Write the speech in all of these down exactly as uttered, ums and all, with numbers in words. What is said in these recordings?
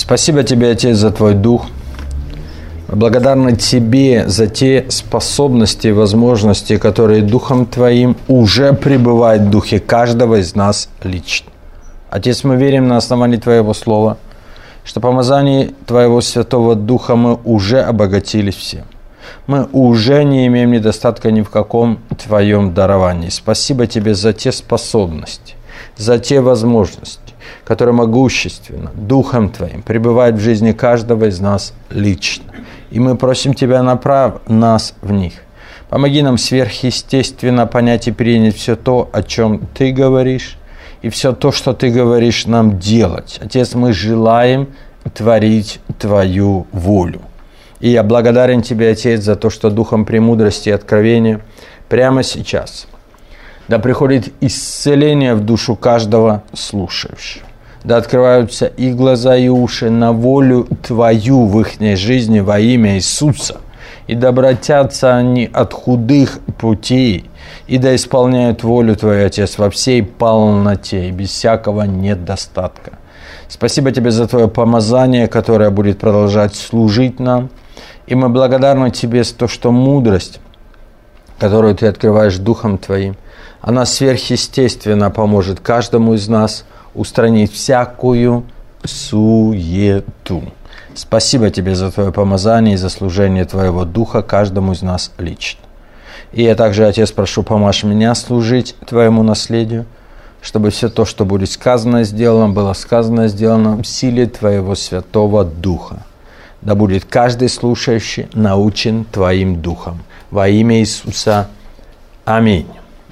Спасибо Тебе, Отец, за Твой Дух. Благодарны Тебе за те способности и возможности, которые Духом Твоим уже пребывают в Духе каждого из нас лично. Отец, мы верим на основании Твоего Слова, что помазание Твоего Святого Духа мы уже обогатились всем. Мы уже не имеем недостатка ни в каком Твоем даровании. Спасибо Тебе за те способности, за те возможности, которые могущественно, Духом Твоим пребывают в жизни каждого из нас лично. И мы просим Тебя, направь нас в них. Помоги нам сверхъестественно понять и принять все то, о чем Ты говоришь, и все то, что Ты говоришь нам делать. Отец, мы желаем творить Твою волю. И я благодарен Тебе, Отец, за то, что Духом премудрости и откровения прямо сейчас да приходит исцеление в душу каждого слушающего. Да открываются и глаза, и уши на волю Твою в их жизни во имя Иисуса. И да обратятся они от худых путей, и да исполняют волю Твою, Отец, во всей полноте и без всякого недостатка. Спасибо Тебе за Твое помазание, которое будет продолжать служить нам. И мы благодарны Тебе за то, что мудрость, которую Ты открываешь Духом Твоим, она сверхъестественно поможет каждому из нас устранить всякую суету. Спасибо Тебе за Твое помазание и за служение Твоего Духа каждому из нас лично. И я также, Отец, прошу, помажь меня служить Твоему наследию, чтобы все то, что будет сказано и сделано, было сказано и сделано в силе Твоего Святого Духа. Да будет каждый слушающий научен Твоим Духом. Во имя Иисуса. Аминь.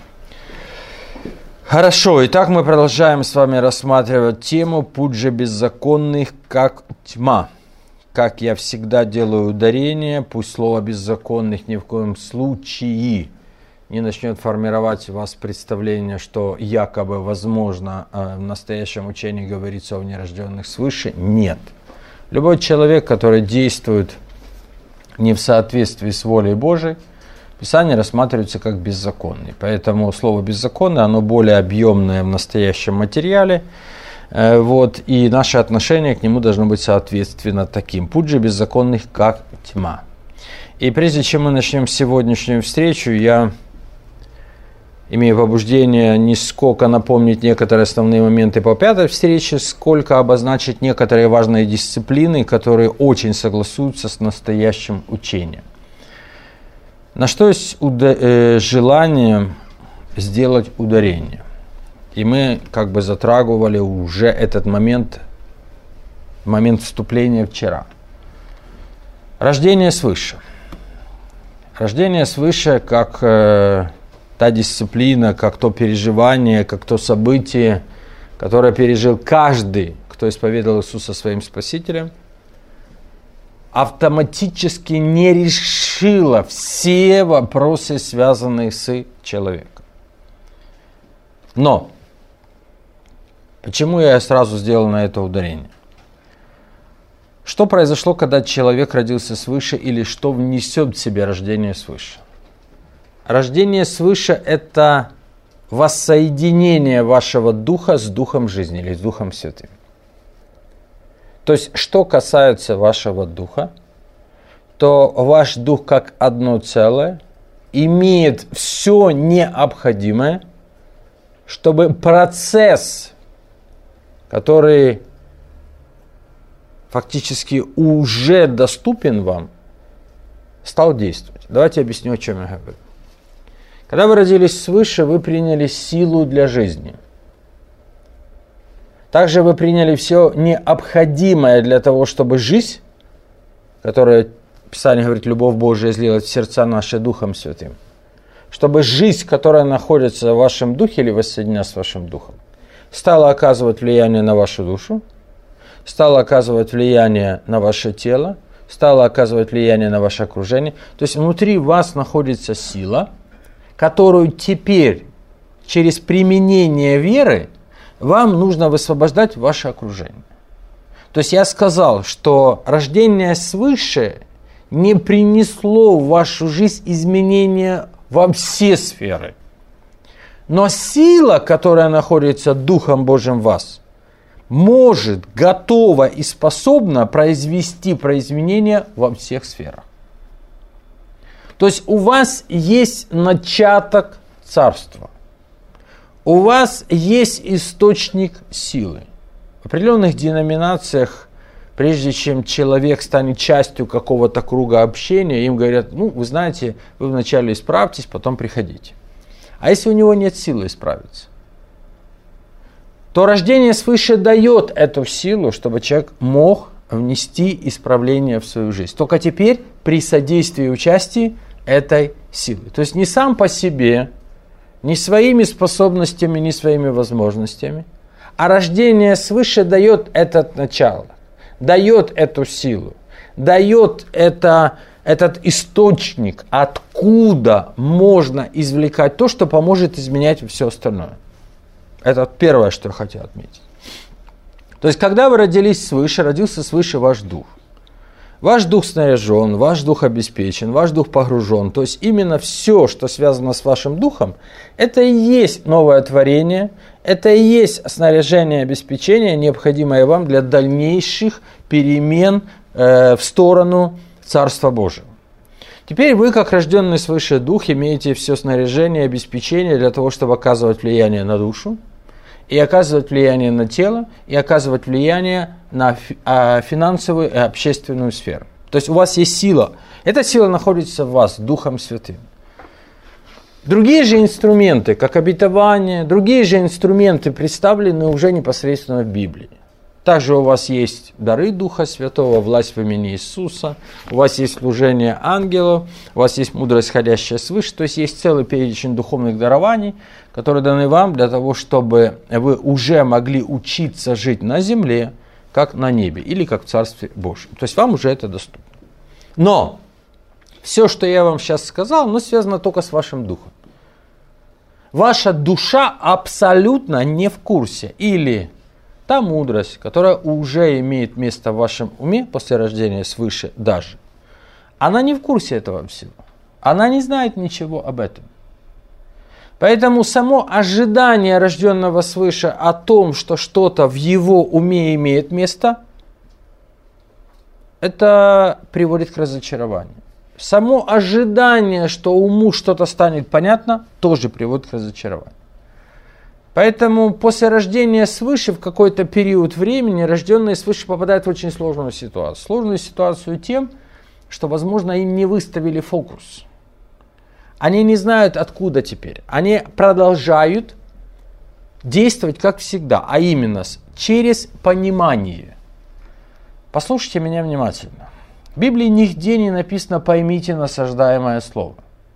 Хорошо, итак, мы продолжаем с вами рассматривать тему «Путь же беззаконных, как тьма». Как я всегда делаю ударение, пусть слово «беззаконных» ни в коем случае не начнет формировать у вас представление, что якобы возможно в настоящем учении говорится о нерожденных свыше. Нет. Любой человек, который действует не в соответствии с волей Божией, Писание рассматривается как беззаконный. Поэтому слово «беззаконное» оно более объемное в настоящем материале. Вот, и наше отношение к нему должно быть соответственно таким. Путь же беззаконных, как тьма. И прежде чем мы начнем сегодняшнюю встречу, я имею побуждение не сколько напомнить некоторые основные моменты по пятой встрече, сколько обозначить некоторые важные дисциплины, которые очень согласуются с настоящим учением. На что есть уда- э, желание сделать ударение. И мы как бы затрагивали уже этот момент, момент вступления вчера. Рождение свыше. Рождение свыше как э, та дисциплина, как то переживание, как то событие, которое пережил каждый, кто исповедовал Иисуса своим Спасителем, автоматически не решила все вопросы, связанные с человеком. Но почему я сразу сделал на это ударение? Что произошло, когда человек родился свыше, или что внесет в себе рождение свыше? Рождение свыше – это воссоединение вашего духа с Духом жизни или с Духом Святым. То есть, что касается вашего духа, то ваш дух как одно целое имеет все необходимое, чтобы процесс, который фактически уже доступен вам, стал действовать. Давайте объясню, о чем я говорю. Когда вы родились свыше, вы приняли силу для жизни. Также вы приняли все необходимое для того, чтобы жизнь, которая, Писание говорит, любовь Божия излилась в сердца наши Духом Святым, чтобы жизнь, которая находится в вашем духе или воссоединена с вашим духом, стала оказывать влияние на вашу душу, стала оказывать влияние на ваше тело, стала оказывать влияние на ваше окружение. То есть внутри вас находится сила, которую теперь через применение веры вам нужно высвобождать ваше окружение. То есть я сказал, что рождение свыше не принесло в вашу жизнь изменения во все сферы. Но сила, которая находится Духом Божьим в вас, может, готова и способна произвести произведение во всех сферах. То есть у вас есть начаток царства. У вас есть источник силы. В определенных деноминациях, прежде чем человек станет частью какого-то круга общения, им говорят, ну, вы знаете, вы вначале исправьтесь, потом приходите. А если у него нет силы исправиться, то рождение свыше дает эту силу, чтобы человек мог внести исправление в свою жизнь. Только теперь при содействии и участии этой силы. То есть не сам по себе, не своими способностями, не своими возможностями, а рождение свыше дает это начало, дает эту силу, дает это, этот источник, откуда можно извлекать то, что поможет изменять все остальное. Это первое, что я хотел отметить. То есть, когда вы родились свыше, родился свыше ваш дух. Ваш дух снаряжен, ваш дух обеспечен, ваш дух погружен. То есть, именно все, что связано с вашим духом, это и есть новое творение, это и есть снаряжение и обеспечение, необходимое вам для дальнейших перемен э, в сторону Царства Божьего. Теперь вы, как рожденный свыше дух, имеете все снаряжение и обеспечение для того, чтобы оказывать влияние на душу, и оказывать влияние на тело, и оказывать влияние на финансовую и общественную сферу. То есть у вас есть сила. Эта сила находится в вас, Духом Святым. Другие же инструменты, как обетование, другие же инструменты представлены уже непосредственно в Библии. Также у вас есть дары Духа Святого, власть в имени Иисуса, у вас есть служение ангелов, у вас есть мудрость, ходящая свыше, то есть есть целый перечень духовных дарований, которые даны вам для того, чтобы вы уже могли учиться жить на земле, как на небе, или как в Царстве Божьем. То есть вам уже это доступно. Но все, что я вам сейчас сказал, оно связано только с вашим духом. Ваша душа абсолютно не в курсе, или та мудрость, которая уже имеет место в вашем уме после рождения свыше даже, она не в курсе этого всего. Она не знает ничего об этом. Поэтому само ожидание рожденного свыше о том, что что-то в его уме имеет место, это приводит к разочарованию. Само ожидание, что уму что-то станет понятно, тоже приводит к разочарованию. Поэтому после рождения свыше в какой-то период времени рожденные свыше попадают в очень сложную ситуацию. Сложную ситуацию тем, что, возможно, им не выставили фокус. Они не знают, откуда теперь. Они продолжают действовать как всегда, а именно через понимание. Послушайте меня внимательно. В Библии нигде не написано «поймите насаждаемое слово».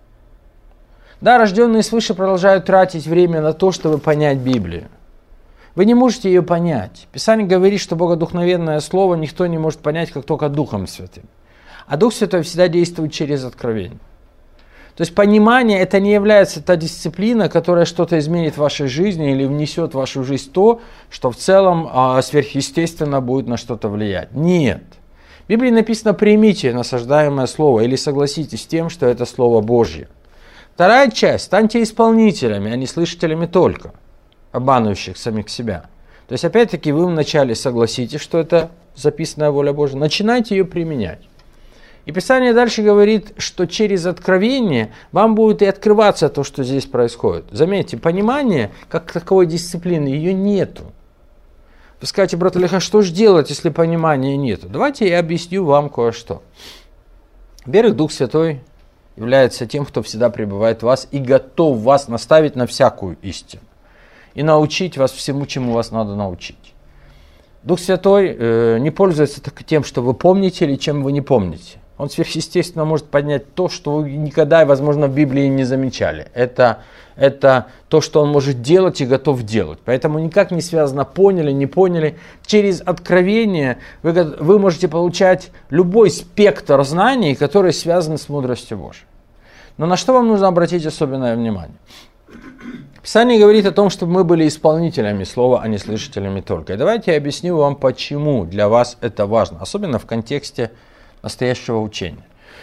Да, рожденные свыше продолжают тратить время на то, чтобы понять Библию. Вы не можете ее понять. Писание говорит, что богодухновенное слово никто не может понять, как только Духом Святым. А Дух Святой всегда действует через откровение. То есть понимание это не является та дисциплина, которая что-то изменит в вашей жизни или внесет в вашу жизнь то, что в целом а, сверхъестественно будет на что-то влиять. Нет. В Библии написано «примите насаждаемое слово» или согласитесь с тем, что это Слово Божье. Вторая часть. Станьте исполнителями, а не слышателями только, обманывающих самих себя. То есть, опять-таки, вы вначале согласитесь, что это записанная воля Божья, начинайте ее применять. И Писание дальше говорит, что через откровение вам будет и открываться то, что здесь происходит. Заметьте, понимание, как таковой дисциплины, ее нету. Вы скажете, брат Олег, а что же делать, если понимания нету? Давайте я объясню вам кое-что. Во-первых, Дух Святой является тем, кто всегда пребывает в вас и готов вас наставить на всякую истину. И научить вас всему, чему вас надо научить. Дух Святой э, не пользуется только тем, что вы помните или чем вы не помните. Он сверхъестественно может поднять то, что вы никогда, возможно, в Библии не замечали. Это, это то, что он может делать и готов делать. Поэтому никак не связано, поняли, не поняли. Через откровение вы, вы можете получать любой спектр знаний, который связан с мудростью Божией. Но на что вам нужно обратить особенное внимание? Писание говорит о том, чтобы мы были исполнителями слова, а не слышателями только. И давайте я объясню вам, почему для вас это важно, особенно в контексте настоящего учения.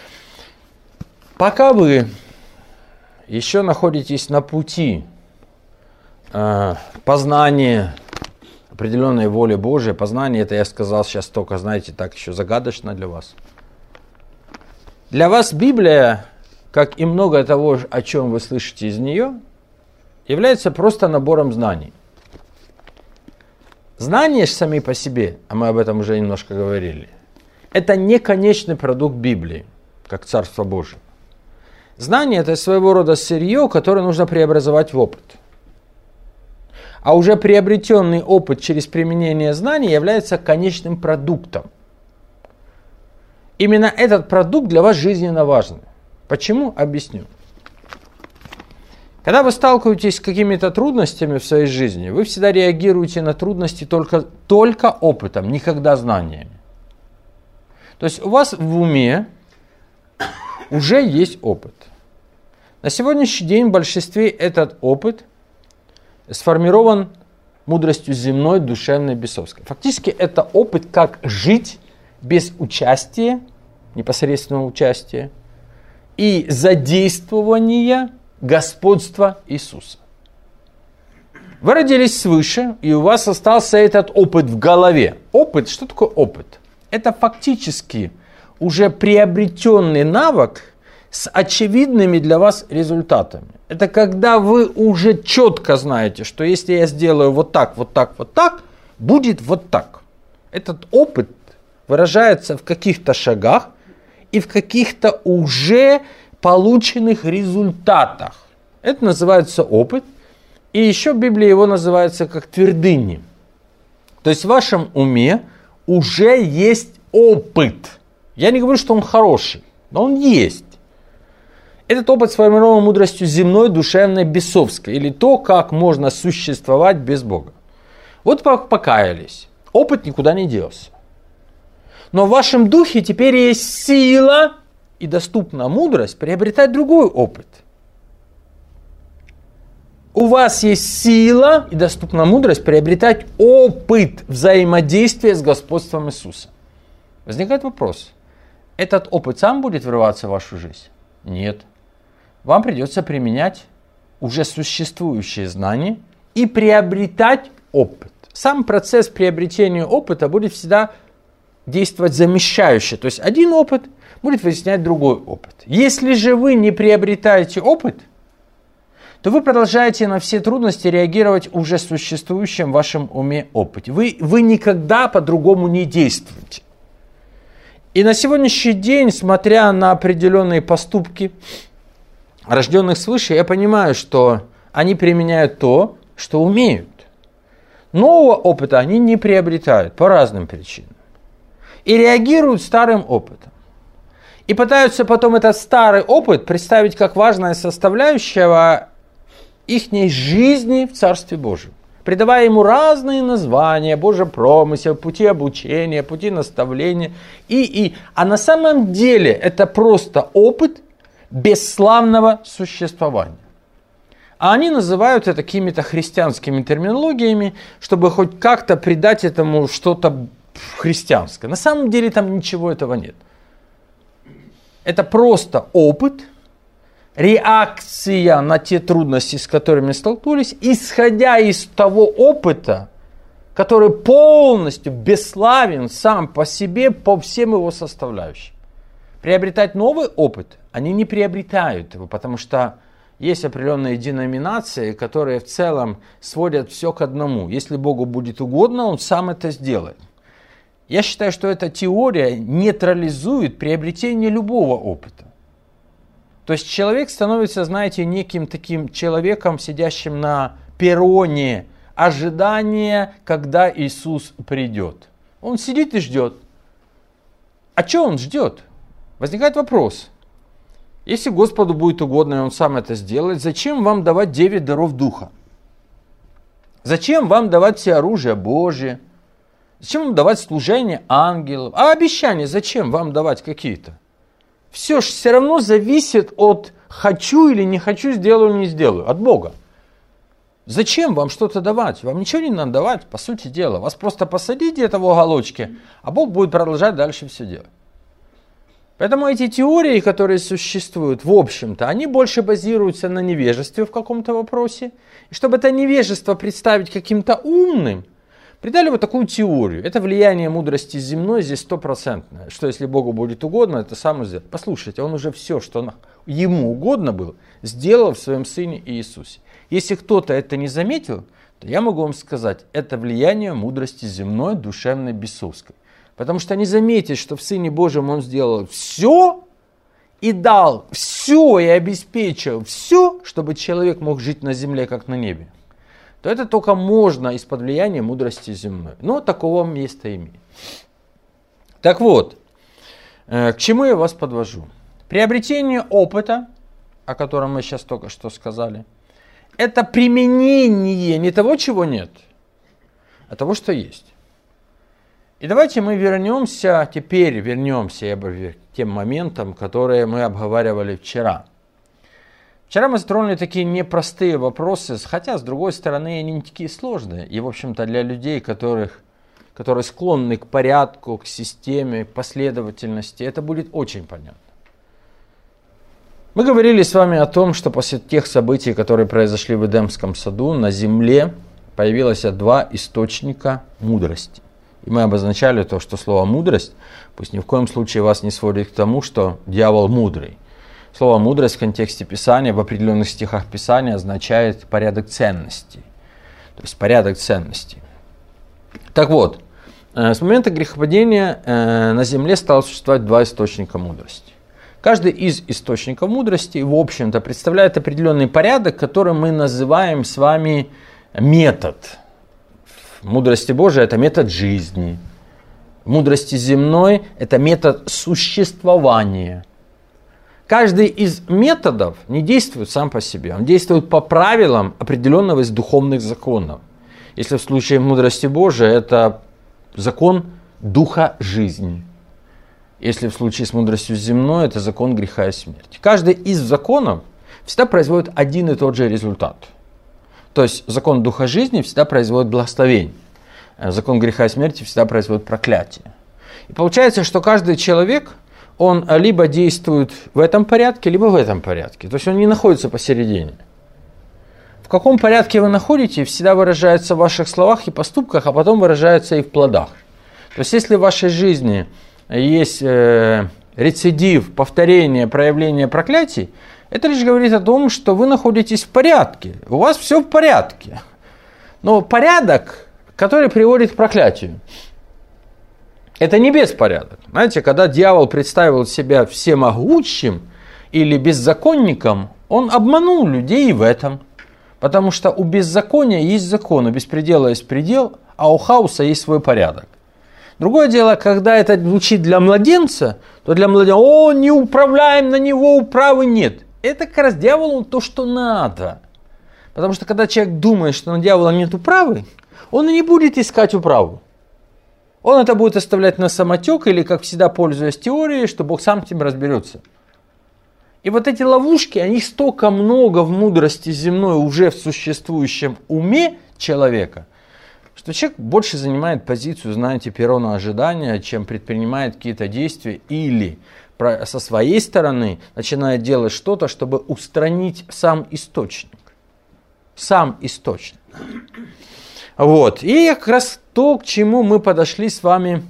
Пока вы еще находитесь на пути э, познания определенной воле Божией, познание, это я сказал сейчас только, знаете, так еще загадочно для вас. Для вас Библия, как и многое того, о чем вы слышите из нее, является просто набором знаний. Знания же сами по себе, а мы об этом уже немножко говорили, это не конечный продукт Библии, как Царство Божие. Знание – это своего рода сырье, которое нужно преобразовать в опыт. А уже приобретенный опыт через применение знаний является конечным продуктом. Именно этот продукт для вас жизненно важный. Почему? Объясню. Когда вы сталкиваетесь с какими-то трудностями в своей жизни, вы всегда реагируете на трудности только, только опытом, никогда знаниями. То есть у вас в уме уже есть опыт. На сегодняшний день в большинстве этот опыт сформирован мудростью земной, душевной, бесовской. Фактически это опыт, как жить без участия, непосредственного участия, и задействования господства Иисуса. Вы родились свыше, и у вас остался этот опыт в голове. Опыт, что такое опыт? Это фактически уже приобретенный навык с очевидными для вас результатами. Это когда вы уже четко знаете, что если я сделаю вот так, вот так, вот так, будет вот так. Этот опыт выражается в каких-то шагах и в каких-то уже полученных результатах. Это называется опыт. И еще в Библии его называется как твердыни. То есть в вашем уме уже есть опыт. Я не говорю, что он хороший, но он есть. Этот опыт сформирован мудростью земной, душевной, бесовской. Или то, как можно существовать без Бога. Вот покаялись. Опыт никуда не делся. Но в вашем духе теперь есть сила и доступна мудрость приобретать другой опыт. У вас есть сила и доступна мудрость приобретать опыт взаимодействия с господством Иисуса. Возникает вопрос. Этот опыт сам будет врываться в вашу жизнь? Нет. Вам придется применять уже существующие знания и приобретать опыт. Сам процесс приобретения опыта будет всегда действовать замещающе. То есть один опыт будет вытеснять другой опыт. Если же вы не приобретаете опыт, то вы продолжаете на все трудности реагировать уже существующем в вашем уме опыте. Вы, вы никогда по-другому не действуете. И на сегодняшний день, смотря на определенные поступки рожденных свыше, я понимаю, что они применяют то, что умеют. Нового опыта они не приобретают по разным причинам. И реагируют старым опытом. И пытаются потом этот старый опыт представить как важная составляющая их жизни в Царстве Божьем, придавая ему разные названия: Божий промысел, пути обучения, пути наставления. И, и. А на самом деле это просто опыт бесславного существования. А они называют это какими-то христианскими терминологиями, чтобы хоть как-то придать этому что-то христианское. На самом деле там ничего этого нет. Это просто опыт, реакция на те трудности, с которыми столкнулись, исходя из того опыта, который полностью бесславен сам по себе, по всем его составляющим. Приобретать новый опыт они не приобретают его, потому что есть определенные деноминации, которые в целом сводят все к одному. Если Богу будет угодно, Он сам это сделает. Я считаю, что эта теория нейтрализует приобретение любого опыта. То есть человек становится, знаете, неким таким человеком, сидящим на перроне ожидания, когда Иисус придет. Он сидит и ждет. А что он ждет? Возникает вопрос. Если Господу будет угодно, и Он сам это сделает, зачем вам давать девять даров Духа? Зачем вам давать все оружие Божие? Зачем вам давать служение ангелов? А обещания зачем вам давать какие-то? Все же все равно зависит от хочу или не хочу, сделаю, не сделаю, от Бога. Зачем вам что-то давать? Вам ничего не надо давать, по сути дела. Вас просто посадить где-то в уголочке, а Бог будет продолжать дальше все делать. Поэтому эти теории, которые существуют, в общем-то, они больше базируются на невежестве в каком-то вопросе. И чтобы это невежество представить каким-то умным, придали вот такую теорию. Это влияние мудрости земной здесь стопроцентное. Что если Богу будет угодно, это сам сделает. Послушайте, Он уже все, что Ему угодно было, сделал в Своем Сыне Иисусе. Если кто-то это не заметил, то я могу вам сказать, это влияние мудрости земной, душевной, бесовской. Потому что они заметят, что в Сыне Божьем Он сделал все и дал все и обеспечил все, чтобы человек мог жить на земле, как на небе, то это только можно из-под влияния мудрости земной. Но такого места имеет. Так вот, к чему я вас подвожу? Приобретение опыта, о котором мы сейчас только что сказали, это применение не того, чего нет, а того, что есть. И давайте мы вернемся, теперь вернемся к тем моментам, которые мы обговаривали вчера. Вчера мы затронули такие непростые вопросы, хотя, с другой стороны, они не такие сложные. И, в общем-то, для людей, которых, которые склонны к порядку, к системе, к последовательности, это будет очень понятно. Мы говорили с вами о том, что после тех событий, которые произошли в Эдемском саду, на земле появилось два источника мудрости. И мы обозначали то, что слово «мудрость» пусть ни в коем случае вас не сводит к тому, что дьявол мудрый. Слово «мудрость» в контексте Писания, в определенных стихах Писания означает порядок ценностей. То есть порядок ценностей. Так вот, с момента грехопадения на земле стало существовать два источника мудрости. Каждый из источников мудрости, в общем-то, представляет определенный порядок, который мы называем с вами метод. В мудрости Божией это метод жизни. В мудрости земной это метод существования. Каждый из методов не действует сам по себе. Он действует по правилам определенного из духовных законов. Если в случае мудрости Божией это закон духа жизни. Если в случае с мудростью земной это закон греха и смерти. Каждый из законов всегда производит один и тот же результат. То есть закон духа жизни всегда производит благословение. Закон греха и смерти всегда производит проклятие. И получается, что каждый человек, он либо действует в этом порядке, либо в этом порядке. То есть он не находится посередине. В каком порядке вы находитесь, всегда выражается в ваших словах и поступках, а потом выражается и в плодах. То есть если в вашей жизни есть э, рецидив, повторение, проявление проклятий, это лишь говорит о том, что вы находитесь в порядке. У вас все в порядке. Но порядок, который приводит к проклятию, это не беспорядок. Знаете, когда дьявол представил себя всемогущим или беззаконником, он обманул людей в этом. Потому что у беззакония есть закон, у беспредела есть предел, а у хаоса есть свой порядок. Другое дело, когда это звучит для младенца, то для младенца, о, не управляем, на него управы нет. Это как раз дьяволу то, что надо. Потому что когда человек думает, что на дьявола нет управы, он и не будет искать управу. Он это будет оставлять на самотек или, как всегда, пользуясь теорией, что Бог сам с этим разберется. И вот эти ловушки, они столько много в мудрости земной уже в существующем уме человека, что человек больше занимает позицию, знаете, перона ожидания, чем предпринимает какие-то действия или со своей стороны начинает делать что-то, чтобы устранить сам источник. Сам источник. Вот. И как раз то, к чему мы подошли с вами,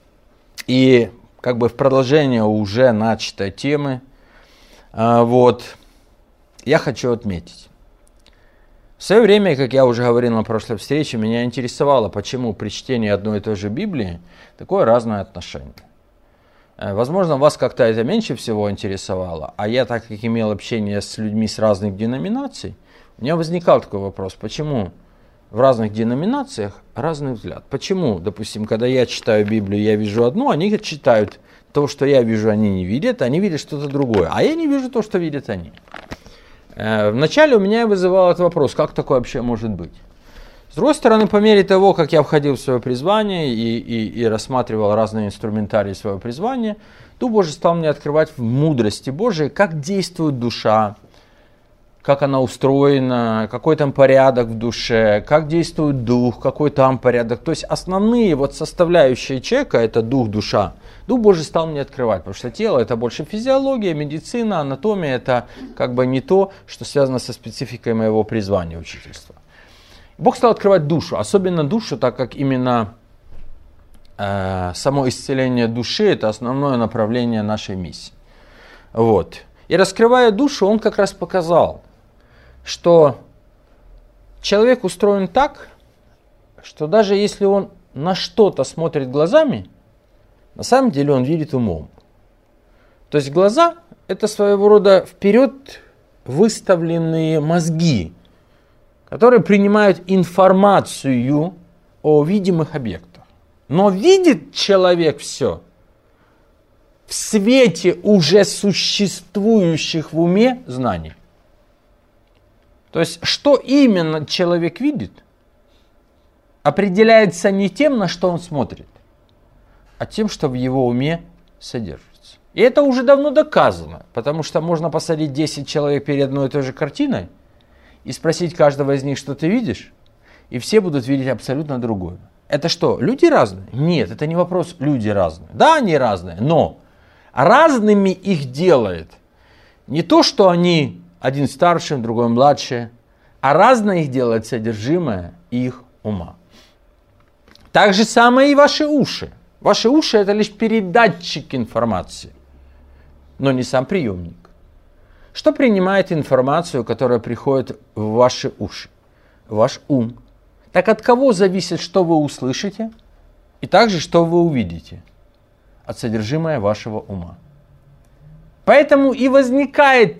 и как бы в продолжение уже начатой темы, вот, я хочу отметить. В свое время, как я уже говорил на прошлой встрече, меня интересовало, почему при чтении одной и той же Библии такое разное отношение. Возможно, вас как-то это меньше всего интересовало, а я, так как имел общение с людьми с разных деноминаций, у меня возникал такой вопрос, почему в разных деноминациях разный взгляд. Почему, допустим, когда я читаю Библию, я вижу одно, они читают то, что я вижу, они не видят, они видят что-то другое, а я не вижу то, что видят они. Вначале у меня вызывал этот вопрос, как такое вообще может быть. С другой стороны, по мере того, как я входил в свое призвание и, и, и рассматривал разные инструментарии своего призвания, Дух Божий стал мне открывать в мудрости Божией, как действует душа, как она устроена, какой там порядок в душе, как действует дух, какой там порядок. То есть основные вот составляющие человека, это дух, душа, Дух Божий стал мне открывать, потому что тело это больше физиология, медицина, анатомия, это как бы не то, что связано со спецификой моего призвания учительства. Бог стал открывать душу, особенно душу, так как именно э, само исцеление души – это основное направление нашей миссии. Вот. И раскрывая душу, Он как раз показал, что человек устроен так, что даже если он на что-то смотрит глазами, на самом деле он видит умом. То есть глаза – это своего рода вперед выставленные мозги, которые принимают информацию о видимых объектах. Но видит человек все в свете уже существующих в уме знаний. То есть, что именно человек видит, определяется не тем, на что он смотрит, а тем, что в его уме содержится. И это уже давно доказано, потому что можно посадить десять человек перед одной и той же картиной и спросить каждого из них, что ты видишь, и все будут видеть абсолютно другое. Это что, люди разные? Нет, это не вопрос, люди разные. Да, они разные, но разными их делает не то, что они один старше, другой младше, а разное их делает содержимое их ума. Так же самое и ваши уши. Ваши уши – это лишь передатчик информации, но не сам приемник. Что принимает информацию, которая приходит в ваши уши? Ваш ум. Так от кого зависит, что вы услышите, и также, что вы увидите? От содержимого вашего ума. Поэтому и возникает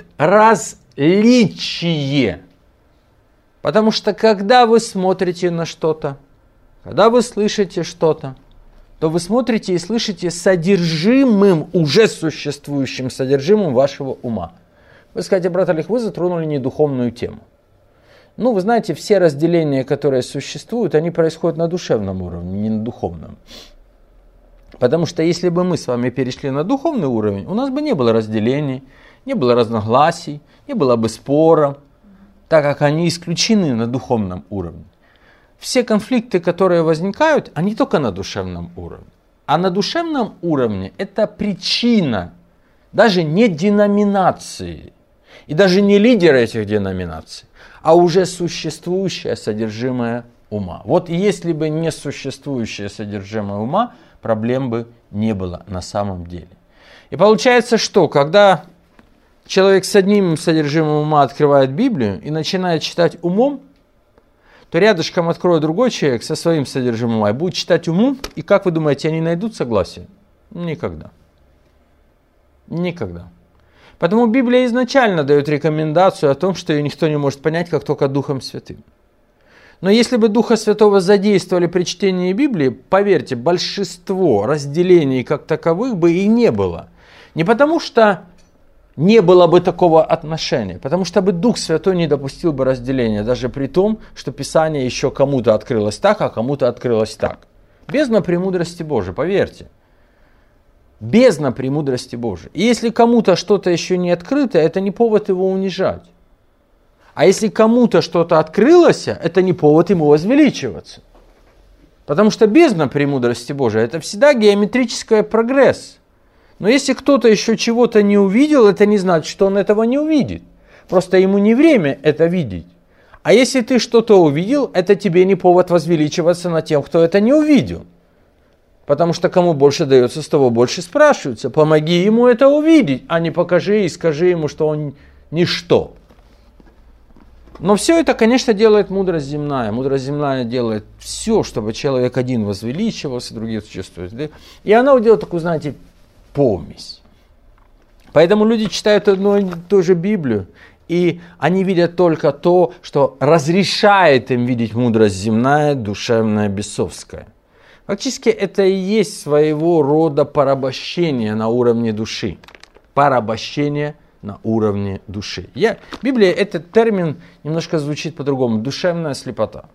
различие. Потому что когда вы смотрите на что-то, когда вы слышите что-то, то вы смотрите и слышите содержимым, уже существующим содержимым вашего ума. Вы скажете, брат Олег, вы затронули недуховную тему. Ну, вы знаете, все разделения, которые существуют, они происходят на душевном уровне, не на духовном. Потому что если бы мы с вами перешли на духовный уровень, у нас бы не было разделений, не было разногласий, не было бы спора, так как они исключены на духовном уровне. Все конфликты, которые возникают, они только на душевном уровне. А на душевном уровне это причина даже не деноминации и даже не лидера этих деноминаций, а уже существующее содержимое ума. Вот если бы не существующее содержимое ума, проблем бы не было на самом деле. И получается, что когда человек с одним содержимым ума открывает Библию и начинает читать умом, то рядышком откроет другой человек со своим содержимым ума и будет читать умом, и как вы думаете, они найдут согласие? Никогда. Никогда. Поэтому Библия изначально дает рекомендацию о том, что ее никто не может понять, как только Духом Святым. Но если бы Духа Святого задействовали при чтении Библии, поверьте, большинство разделений как таковых бы и не было. Не потому что не было бы такого отношения, потому что бы Дух Святой не допустил бы разделения, даже при том, что Писание еще кому-то открылось так, а кому-то открылось так. Бездна премудрости Божией, поверьте. Бездна премудрости Божией. И если кому-то что-то еще не открыто, это не повод его унижать. А если кому-то что-то открылось, это не повод ему возвеличиваться. Потому что бездна премудрости Божией – это всегда геометрический прогресс. Но если кто-то еще чего-то не увидел, это не значит, что он этого не увидит. Просто ему не время это видеть. А если ты что-то увидел, это тебе не повод возвеличиваться над тем, кто это не увидел. Потому что кому больше дается, с того больше спрашиваются. Помоги ему это увидеть, а не покажи и скажи ему, что он ничто. Но все это, конечно, делает мудрость земная. Мудрость земная делает все, чтобы человек один возвеличивался, другие чувствуют. И она делает такую, знаете, помесь. Поэтому люди читают одну и ту же Библию, и они видят только то, что разрешает им видеть мудрость земная, душевная, бесовская. Фактически это и есть своего рода порабощение на уровне души. Порабощение на уровне души. Я, Библия, этот термин немножко звучит по-другому. Душевная слепота.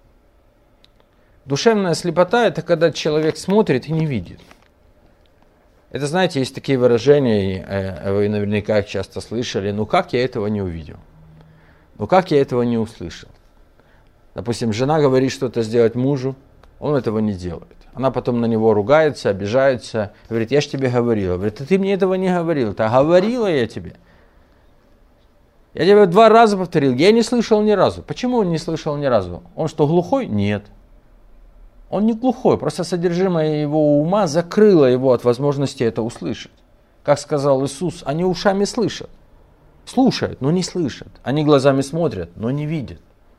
Душевная слепота – это когда человек смотрит и не видит. Это, знаете, есть такие выражения, и вы наверняка их часто слышали. Ну как я этого не увидел? Ну как я этого не услышал? Допустим, жена говорит что-то сделать мужу, он этого не делает. Она потом на него ругается, обижается, говорит, я же тебе говорила. Говорит, а ты мне этого не говорил. Да говорила я тебе. Я тебе два раза повторил, я не слышал ни разу. Почему он не слышал ни разу? Он что, глухой? Нет. Он не глухой, просто содержимое его ума закрыло его от возможности это услышать. Как сказал Иисус, они ушами слышат. Слушают, но не слышат. Они глазами смотрят, но не видят.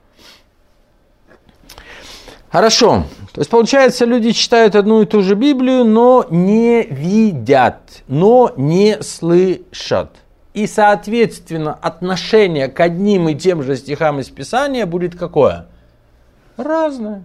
Хорошо. То есть, получается, люди читают одну и ту же Библию, но не видят, но не слышат. И, соответственно, отношение к одним и тем же стихам из Писания будет какое? Разное.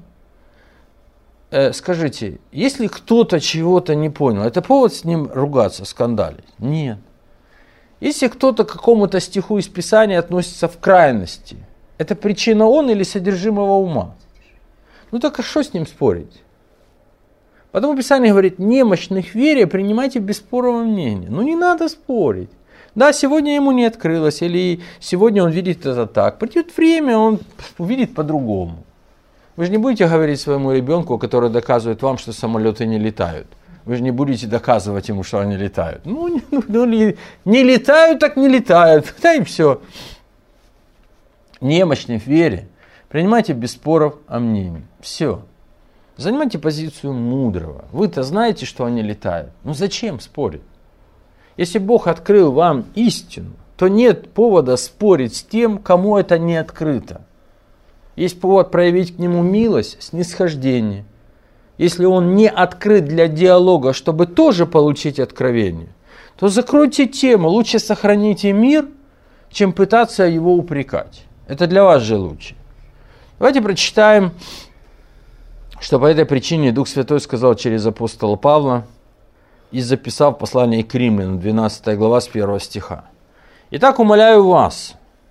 Э, скажите, если кто-то чего-то не понял, это повод с ним ругаться, скандалить? Нет. Если кто-то к какому-то стиху из Писания относится в крайности, это причина он или содержимого ума? Ну так а что с ним спорить? Потому Писание говорит, немощных в вере принимайте без спорного мнения. Ну не надо спорить. Да, сегодня ему не открылось, или сегодня он видит это так. Придет время, он увидит по-другому. Вы же не будете говорить своему ребенку, который доказывает вам, что самолеты не летают. Вы же не будете доказывать ему, что они летают. Ну, не, ну не, не летают, так не летают. Да и все. Немощный в вере. Принимайте без споров о мнении. Все. Занимайте позицию мудрого. Вы-то знаете, что они летают. Ну зачем спорить? Если Бог открыл вам истину, то нет повода спорить с тем, кому это не открыто. Есть повод проявить к нему милость, снисхождение. Если он не открыт для диалога, чтобы тоже получить откровение, то закройте тему, лучше сохраните мир, чем пытаться его упрекать. Это для вас же лучше. Давайте прочитаем, что по этой причине Дух Святой сказал через апостола Павла, и записал в послании к Римлянам, двенадцатая глава, с первого стиха. «Итак, умоляю вас,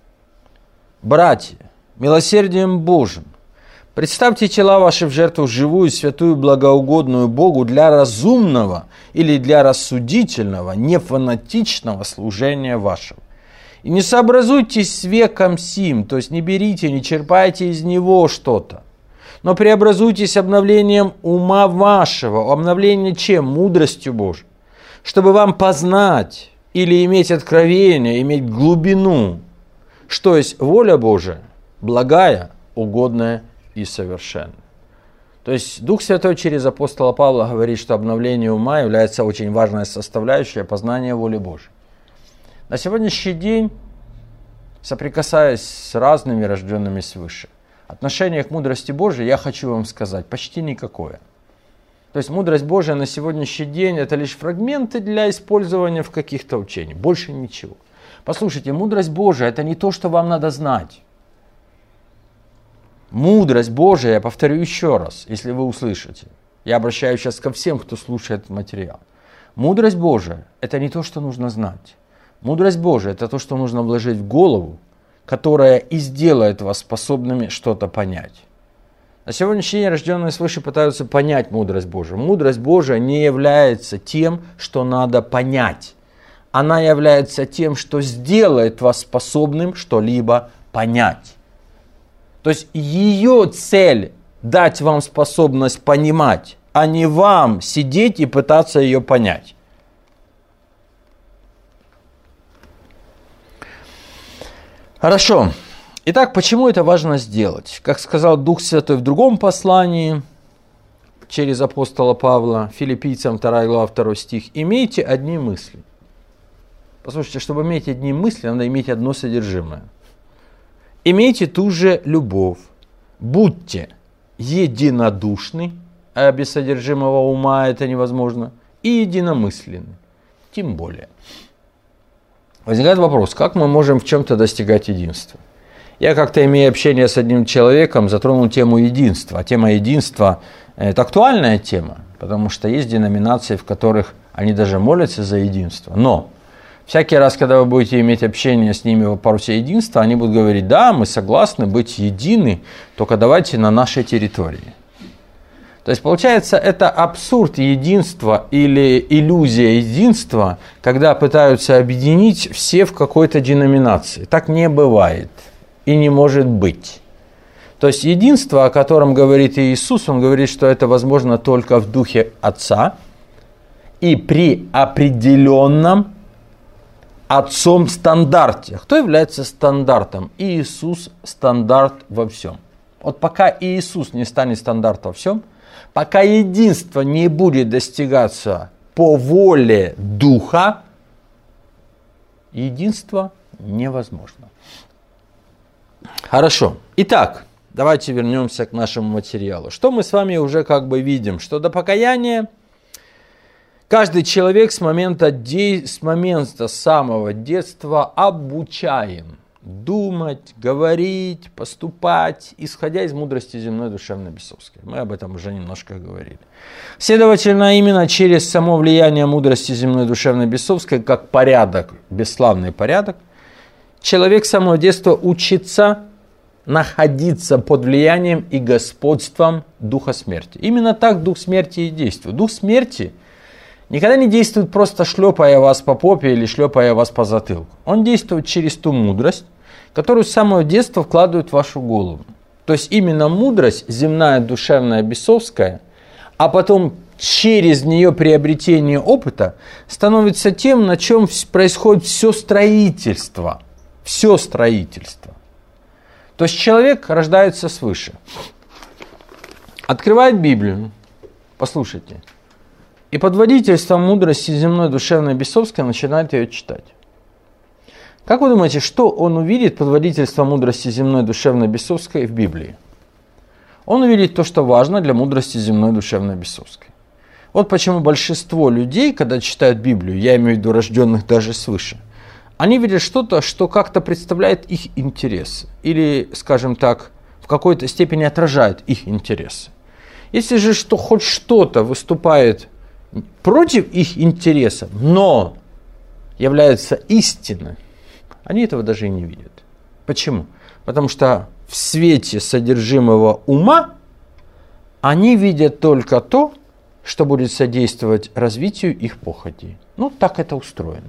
братья, милосердием Божьим, представьте тела ваши в жертву живую, святую, благоугодную Богу для разумного или для рассудительного, не фанатичного служения вашего. И не сообразуйтесь с веком сим, то есть не берите, не черпайте из него что-то, но преобразуйтесь обновлением ума вашего. Обновление чем? Мудростью Божией. Чтобы вам познать или иметь откровение, иметь глубину, что есть воля Божия, благая, угодная и совершенная. То есть Дух Святой через апостола Павла говорит, что обновление ума является очень важной составляющей познания воли Божией. На сегодняшний день, соприкасаясь с разными рожденными свыше, отношение к мудрости Божией, я хочу вам сказать, почти никакое. То есть мудрость Божия на сегодняшний день это лишь фрагменты для использования в каких-то учениях, больше ничего. Послушайте, мудрость Божия это не то, что вам надо знать. Мудрость Божия, я повторю еще раз, если вы услышите. Я обращаюсь сейчас ко всем, кто слушает этот материал. Мудрость Божия это не то, что нужно знать. Мудрость Божия это то, что нужно вложить в голову, которая и сделает вас способными что-то понять. На сегодняшний день рожденные свыше пытаются понять мудрость Божию. Мудрость Божия не является тем, что надо понять. Она является тем, что сделает вас способным что-либо понять. То есть ее цель дать вам способность понимать, а не вам сидеть и пытаться ее понять. Хорошо. Итак, почему это важно сделать? Как сказал Дух Святой в другом послании, через апостола Павла, Филиппийцам вторая глава, второй стих, имейте одни мысли. Послушайте, чтобы иметь одни мысли, надо иметь одно содержимое. Имейте ту же любовь, будьте единодушны, а без содержимого ума это невозможно, и единомысленны, тем более. Возникает вопрос, как мы можем в чем-то достигать единства? Я как-то, имея общение с одним человеком, затронул тему единства. А тема единства – это актуальная тема, потому что есть деноминации, в которых они даже молятся за единство. Но всякий раз, когда вы будете иметь общение с ними в вопросе единства, они будут говорить, да, мы согласны быть едины, только давайте на нашей территории. То есть, получается, это абсурд единства или иллюзия единства, когда пытаются объединить все в какой-то деноминации. Так не бывает и не может быть. То есть, единство, о котором говорит Иисус, Он говорит, что это возможно только в духе Отца и при определенном отцом в стандарте. Кто является стандартом? Иисус стандарт во всем. Вот пока Иисус не станет стандартом во всем, пока единство не будет достигаться по воле Духа, единство невозможно. Хорошо. Итак, давайте вернемся к нашему материалу. Что мы с вами уже как бы видим? Что до покаяния каждый человек с момента, де... с момента самого детства обучаем думать, говорить, поступать, исходя из мудрости земной, душевной, бесовской. Мы об этом уже немножко говорили. Следовательно, именно через само влияние мудрости земной, душевной, бесовской, как порядок, бесславный порядок, человек с самого детства учится находиться под влиянием и господством духа смерти. Именно так дух смерти и действует. Дух смерти никогда не действует просто шлепая вас по попе или шлепая вас по затылку. Он действует через ту мудрость, которую с самого детства вкладывают в вашу голову. То есть именно мудрость земная, душевная, бесовская, а потом через нее приобретение опыта становится тем, на чем происходит все строительство. Все строительство. То есть человек рождается свыше. Открывает Библию, послушайте, и под водительством мудрости земной, душевной, бесовской начинает ее читать. Как вы думаете, что он увидит под водительством мудрости земной, душевной, бесовской в Библии? Он увидит то, что важно для мудрости земной, душевной, бесовской. Вот почему большинство людей, когда читают Библию, я имею в виду рожденных даже свыше, они видят что-то, что как-то представляет их интересы. Или, скажем так, в какой-то степени отражает их интересы. Если же что, хоть что-то выступает против их интересов, но является истиной, они этого даже и не видят. Почему? Потому что в свете содержимого ума они видят только то, что будет содействовать развитию их похоти. Ну, так это устроено.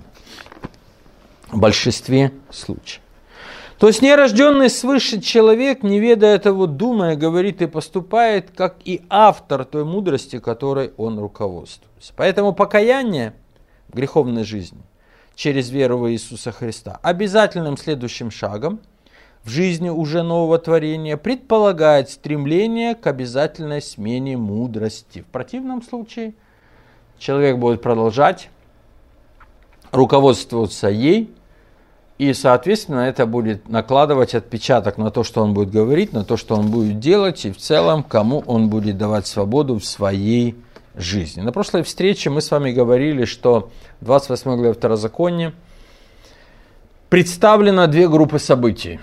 В большинстве случаев. То есть нерожденный свыше человек, не ведая этого, думая, говорит и поступает, как и автор той мудрости, которой он руководствуется. Поэтому покаяние в греховной жизни через веру в Иисуса Христа обязательным следующим шагом в жизни уже нового творения предполагает стремление к обязательной смене мудрости. В противном случае человек будет продолжать руководствоваться ей, и, соответственно, это будет накладывать отпечаток на то, что он будет говорить, на то, что он будет делать, и в целом, кому он будет давать свободу в своей жизни. На прошлой встрече мы с вами говорили, что в двадцать восьмой главе Второзакония представлено две группы событий.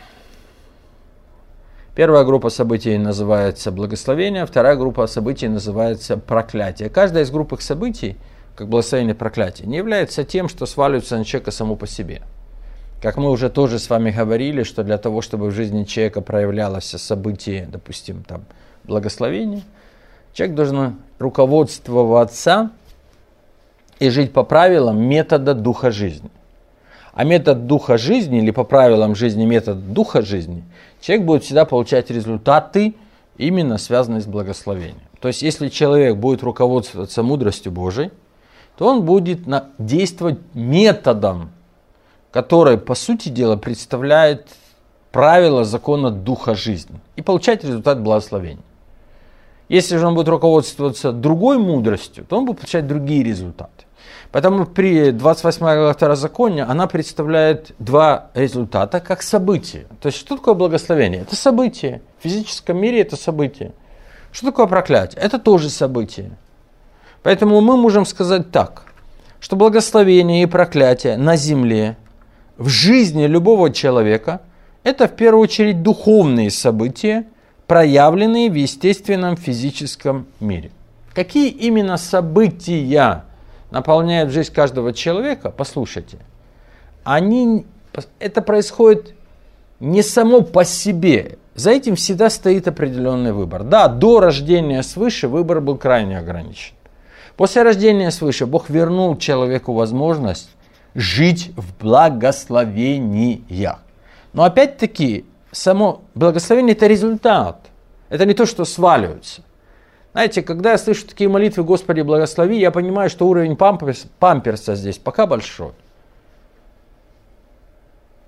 Первая группа событий называется благословение, вторая группа событий называется проклятие. Каждая из групп событий, как благословение и проклятие, не является тем, что сваливается на человека само по себе. Как мы уже тоже с вами говорили, что для того, чтобы в жизни человека проявлялось событие, допустим, там, благословение, человек должен руководствоваться и жить по правилам метода духа жизни. А метод духа жизни, или по правилам жизни метода духа жизни, человек будет всегда получать результаты, именно связанные с благословением. То есть, если человек будет руководствоваться мудростью Божией, то он будет действовать методом, который, по сути дела, представляет правила закона духа жизни и получать результат благословения. Если же он будет руководствоваться другой мудростью, то он будет получать другие результаты. Поэтому при двадцать восьмой главе Второзакония она представляет два результата как события. То есть, что такое благословение? Это событие. В физическом мире это событие. Что такое проклятие? Это тоже событие. Поэтому мы можем сказать так, что благословение и проклятие на земле, в жизни любого человека, это в первую очередь духовные события, проявленные в естественном физическом мире. Какие именно события наполняют жизнь каждого человека? Послушайте, они, это происходит не само по себе. За этим всегда стоит определенный выбор. Да, до рождения свыше выбор был крайне ограничен. После рождения свыше Бог вернул человеку возможность жить в благословениях. Но опять-таки, само благословение – это результат. Это не то, что сваливается. Знаете, когда я слышу такие молитвы «Господи, благослови», я понимаю, что уровень памперс, памперса здесь пока большой.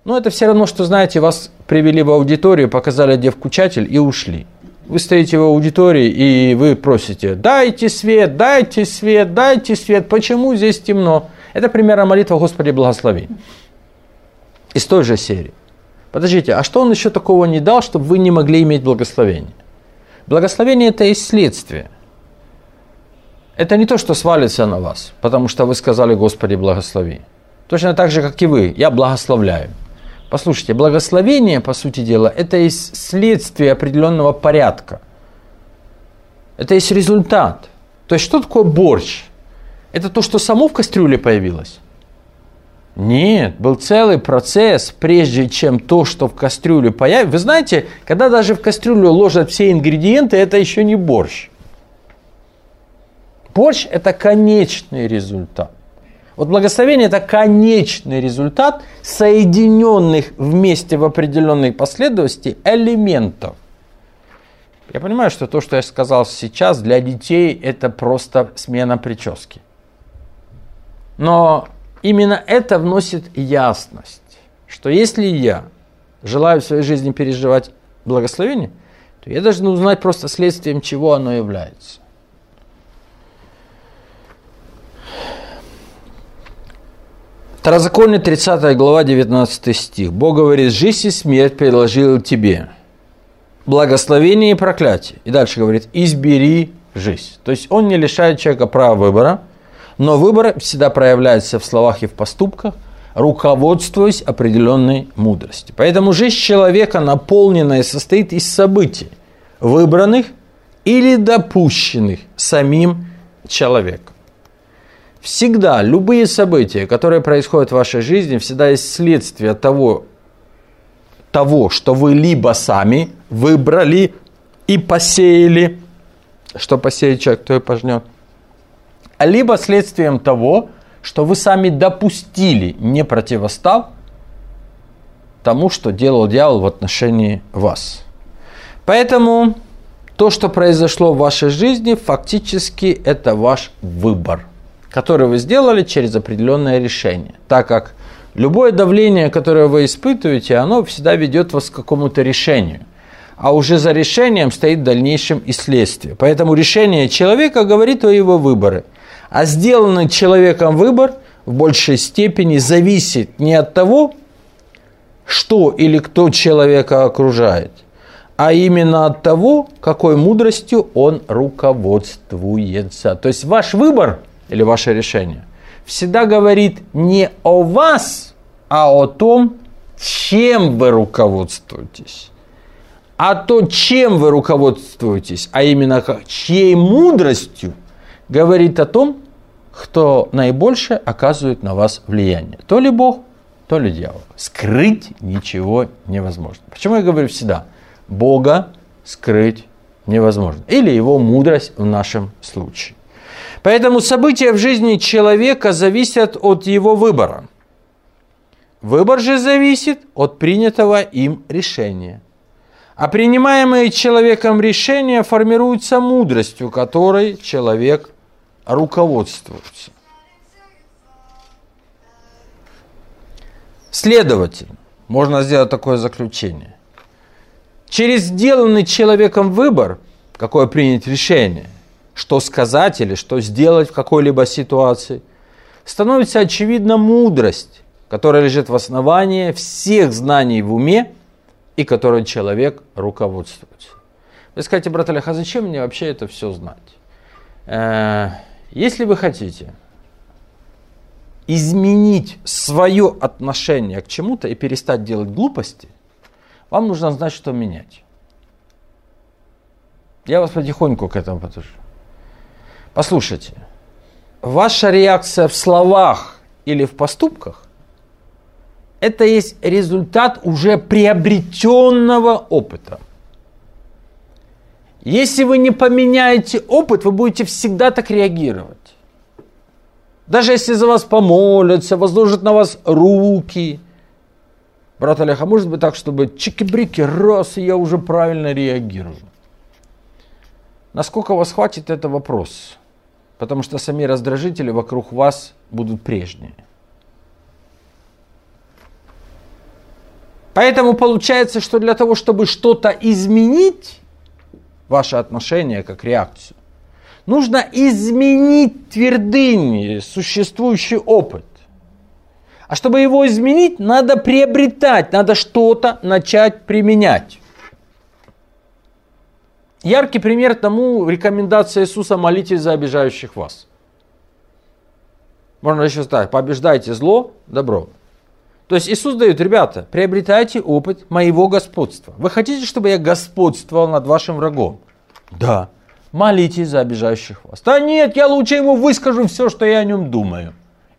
Но это все равно, что, знаете, вас привели в аудиторию, показали, где включатель, и ушли. Вы стоите в аудитории, и вы просите: дайте свет, дайте свет, дайте свет, почему здесь темно? Это примерно молитва «Господи, благослови». Из той же серии. Подождите, а что он еще такого не дал, чтобы вы не могли иметь благословение? Благословение – это и следствие. Это не то, что свалится на вас, потому что вы сказали «Господи, благослови». Точно так же, как и вы, я благословляю. Послушайте, благословение, по сути дела, это и следствие определенного порядка. Это есть результат. То есть, что такое борщ? Это то, что само в кастрюле появилось? Нет, был целый процесс, прежде чем то, что в кастрюле появится. Вы знаете, когда даже в кастрюлю ложат все ингредиенты, это еще не борщ. Борщ – это конечный результат. Вот благословение – это конечный результат соединенных вместе в определенной последовательности элементов. Я понимаю, что то, что я сказал сейчас, для детей это просто смена прически. Но именно это вносит ясность, что если я желаю в своей жизни переживать благословение, то я должен узнать просто следствием, чего оно является. Второзаконие, тридцатая глава, девятнадцатый стих. Бог говорит: жизнь и смерть предложил тебе, благословение и проклятие. И дальше говорит: избери жизнь. То есть он не лишает человека права выбора, но выбор всегда проявляется в словах и в поступках, руководствуясь определенной мудростью. Поэтому жизнь человека наполненная состоит из событий, выбранных или допущенных самим человеком. Всегда любые события, которые происходят в вашей жизни, всегда есть следствие того, того, что вы либо сами выбрали и посеяли, что посеет человек, то и пожнет, а либо следствием того, что вы сами допустили, не противостав тому, что делал дьявол в отношении вас. Поэтому то, что произошло в вашей жизни, фактически это ваш выбор, который вы сделали через определенное решение. Так как любое давление, которое вы испытываете, оно всегда ведет вас к какому-то решению. А уже за решением стоит в дальнейшем и следствие. Поэтому решение человека говорит о его выборе. А сделанный человеком выбор в большей степени зависит не от того, что или кто человека окружает, а именно от того, какой мудростью он руководствуется. То есть ваш выбор или ваше решение всегда говорит не о вас, а о том, чем вы руководствуетесь. А то, чем вы руководствуетесь, а именно чьей мудростью, говорит о том, кто наибольше оказывает на вас влияние. То ли Бог, то ли дьявол. Скрыть ничего невозможно. Почему я говорю всегда? Бога скрыть невозможно. Или его мудрость в нашем случае. Поэтому события в жизни человека зависят от его выбора. Выбор же зависит от принятого им решения. А принимаемые человеком решения формируются мудростью, которой человек руководствуется. Следовательно, можно сделать такое заключение. Через сделанный человеком выбор, какое принять решение, что сказать или что сделать в какой-либо ситуации, становится очевидна мудрость, которая лежит в основании всех знаний в уме и которой человек руководствуется. Вы скажете: брат Олег, а зачем мне вообще это все знать? Если вы хотите изменить свое отношение к чему-то и перестать делать глупости, вам нужно знать, что менять. Я вас потихоньку к этому подвожу. Послушайте, ваша реакция в словах или в поступках – это есть результат уже приобретенного опыта. Если вы не поменяете опыт, вы будете всегда так реагировать. Даже если за вас помолятся, возложат на вас руки. Брат Олег, а может быть так, чтобы чики-брики, раз, и я уже правильно реагирую? Насколько вас хватит, это вопрос. Потому что сами раздражители вокруг вас будут прежние. Поэтому получается, что для того, чтобы что-то изменить, ваше отношение как реакцию, нужно изменить твердыни, существующий опыт. А чтобы его изменить, надо приобретать, надо что-то начать применять. Яркий пример тому рекомендация Иисуса: молитесь за обижающих вас. Можно еще сказать: побеждайте зло, добро. То есть Иисус дает: ребята, приобретайте опыт моего господства. Вы хотите, чтобы я господствовал над вашим врагом? Да. Молитесь за обижающих вас. Да нет, я лучше ему выскажу все, что я о нем думаю.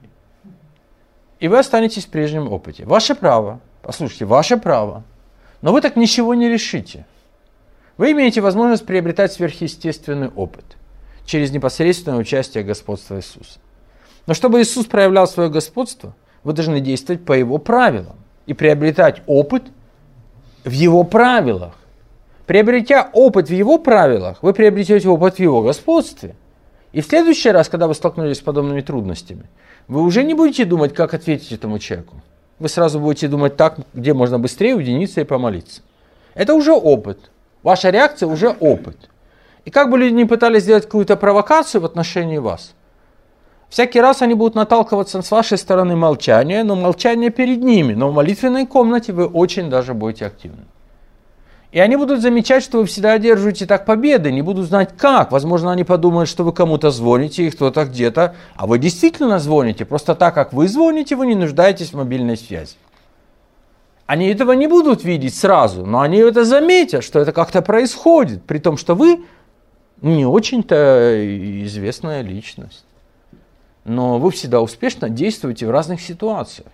И вы останетесь в прежнем опыте. Ваше право. Послушайте, ваше право. Но вы так ничего не решите. Вы имеете возможность приобретать сверхъестественный опыт через непосредственное участие господства Иисуса. Но чтобы Иисус проявлял свое господство, вы должны действовать по Его правилам и приобретать опыт в Его правилах. Приобретя опыт в Его правилах, вы приобретете опыт в Его господстве. И в следующий раз, когда вы столкнулись с подобными трудностями, вы уже не будете думать, как ответить этому человеку. Вы сразу будете думать так, где можно быстрее уединиться и помолиться. Это уже опыт. Ваша реакция уже опыт. И как бы люди ни пытались сделать какую-то провокацию в отношении вас, всякий раз они будут наталкиваться с вашей стороны молчания, но молчание перед ними. Но в молитвенной комнате вы очень даже будете активны. И они будут замечать, что вы всегда одерживаете так победы, не будут знать как. Возможно, они подумают, что вы кому-то звоните, и кто-то где-то, а вы действительно звоните. Просто так, как вы звоните, вы не нуждаетесь в мобильной связи. Они этого не будут видеть сразу, но они это заметят, что это как-то происходит, при том, что вы не очень-то известная личность. Но вы всегда успешно действуете в разных ситуациях.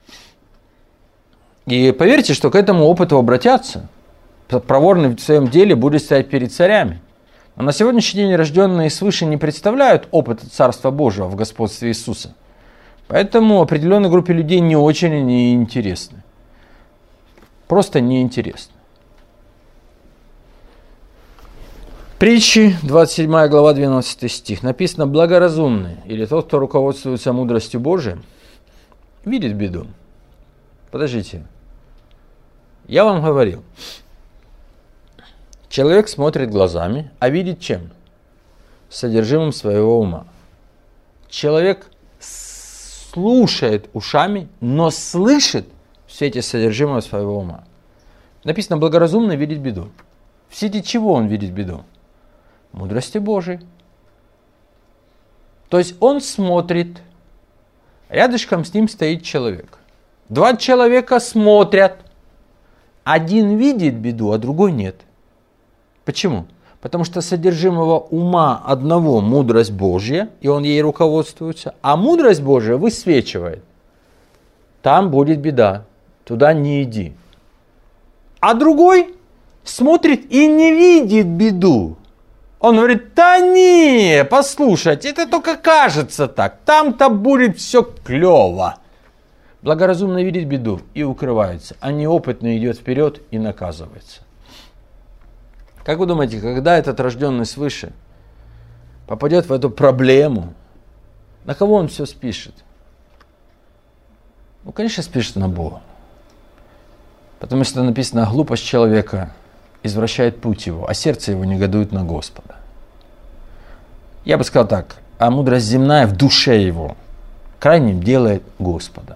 И поверьте, что к этому опыту обратятся. Проворный в своем деле будет стоять перед царями. Но на сегодняшний день рожденные свыше не представляют опыта Царства Божьего в господстве Иисуса. Поэтому определенной группе людей не очень и не интересны. Просто неинтересно. Притчи, двадцать седьмая глава, двенадцатый стих. Написано: благоразумный, или тот, кто руководствуется мудростью Божией, видит беду. Подождите. Я вам говорил. Человек смотрит глазами, а видит чем? Содержимым своего ума. Человек слушает ушами, но слышит в свете содержимого своего ума. Написано: благоразумный видит беду. В свете чего он видит беду? Мудрости Божией. То есть он смотрит, рядышком с ним стоит человек. Два человека смотрят. Один видит беду, а другой нет. Почему? Потому что содержимого ума одного мудрость Божья, и он ей руководствуется, а мудрость Божья высвечивает. Там будет беда, туда не иди. А другой смотрит и не видит беду. Он говорит: да не, послушайте, это только кажется так, там-то будет все клево. Благоразумно видит беду и укрывается, а неопытный идет вперед и наказывается. Как вы думаете, когда этот рожденный свыше попадет в эту проблему, на кого он все спишет? Ну, конечно, спишет на Бога. Потому что написано: глупость человека извращает путь его, а сердце его негодует на Господа. Я бы сказал так: а мудрость земная в душе его крайним делает Господа.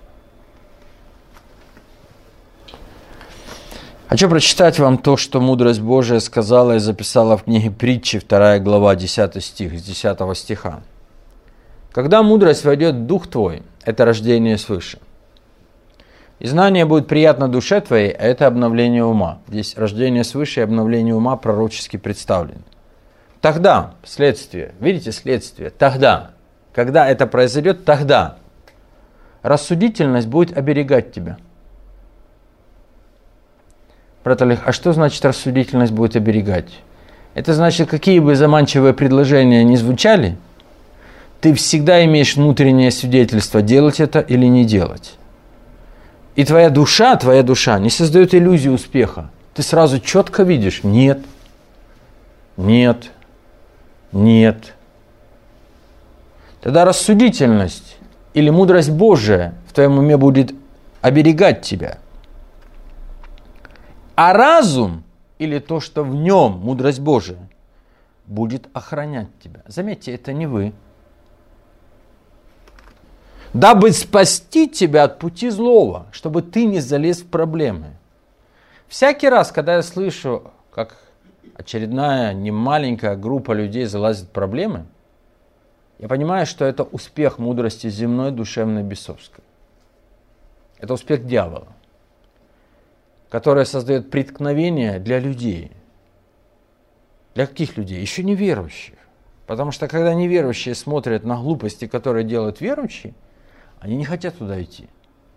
Хочу прочитать вам то, что мудрость Божия сказала и записала в книге Притчи, вторая глава, десятый стих, с десятого стиха. Когда мудрость войдет в дух твой, это рождение свыше. И знание будет приятно душе твоей, а это обновление ума. Здесь рождение свыше и обновление ума пророчески представлены. Тогда, следствие, видите, следствие, тогда, когда это произойдет, тогда рассудительность будет оберегать тебя. Брат Олег, а что значит рассудительность будет оберегать? Это значит, какие бы заманчивые предложения ни звучали, ты всегда имеешь внутреннее свидетельство, делать это или не делать. И твоя душа, твоя душа не создает иллюзию успеха. Ты сразу четко видишь: нет, нет, нет. Тогда рассудительность или мудрость Божия в твоем уме будет оберегать тебя. А разум, или то, что в нем, мудрость Божия, будет охранять тебя. Заметьте, это не вы. Дабы спасти тебя от пути злого, чтобы ты не залез в проблемы. Всякий раз, когда я слышу, как очередная немаленькая группа людей залазит в проблемы, я понимаю, что это успех мудрости земной, душевной, бесовской. Это успех дьявола, который создает преткновение для людей. Для каких людей? Еще неверующих. Потому что когда неверующие смотрят на глупости, которые делают верующие, они не хотят туда идти.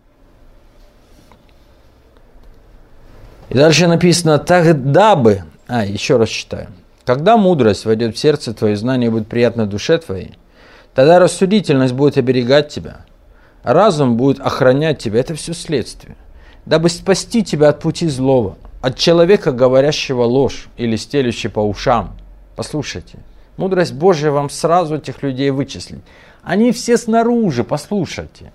И дальше написано, тогда бы, а, еще раз читаю. Когда мудрость войдет в сердце твое, знание будет приятно душе твоей, тогда рассудительность будет оберегать тебя, а разум будет охранять тебя. Это все следствие. Дабы спасти тебя от пути злого, от человека, говорящего ложь или стелющего по ушам. Послушайте, мудрость Божия вам сразу этих людей вычислит. Они все снаружи, послушайте.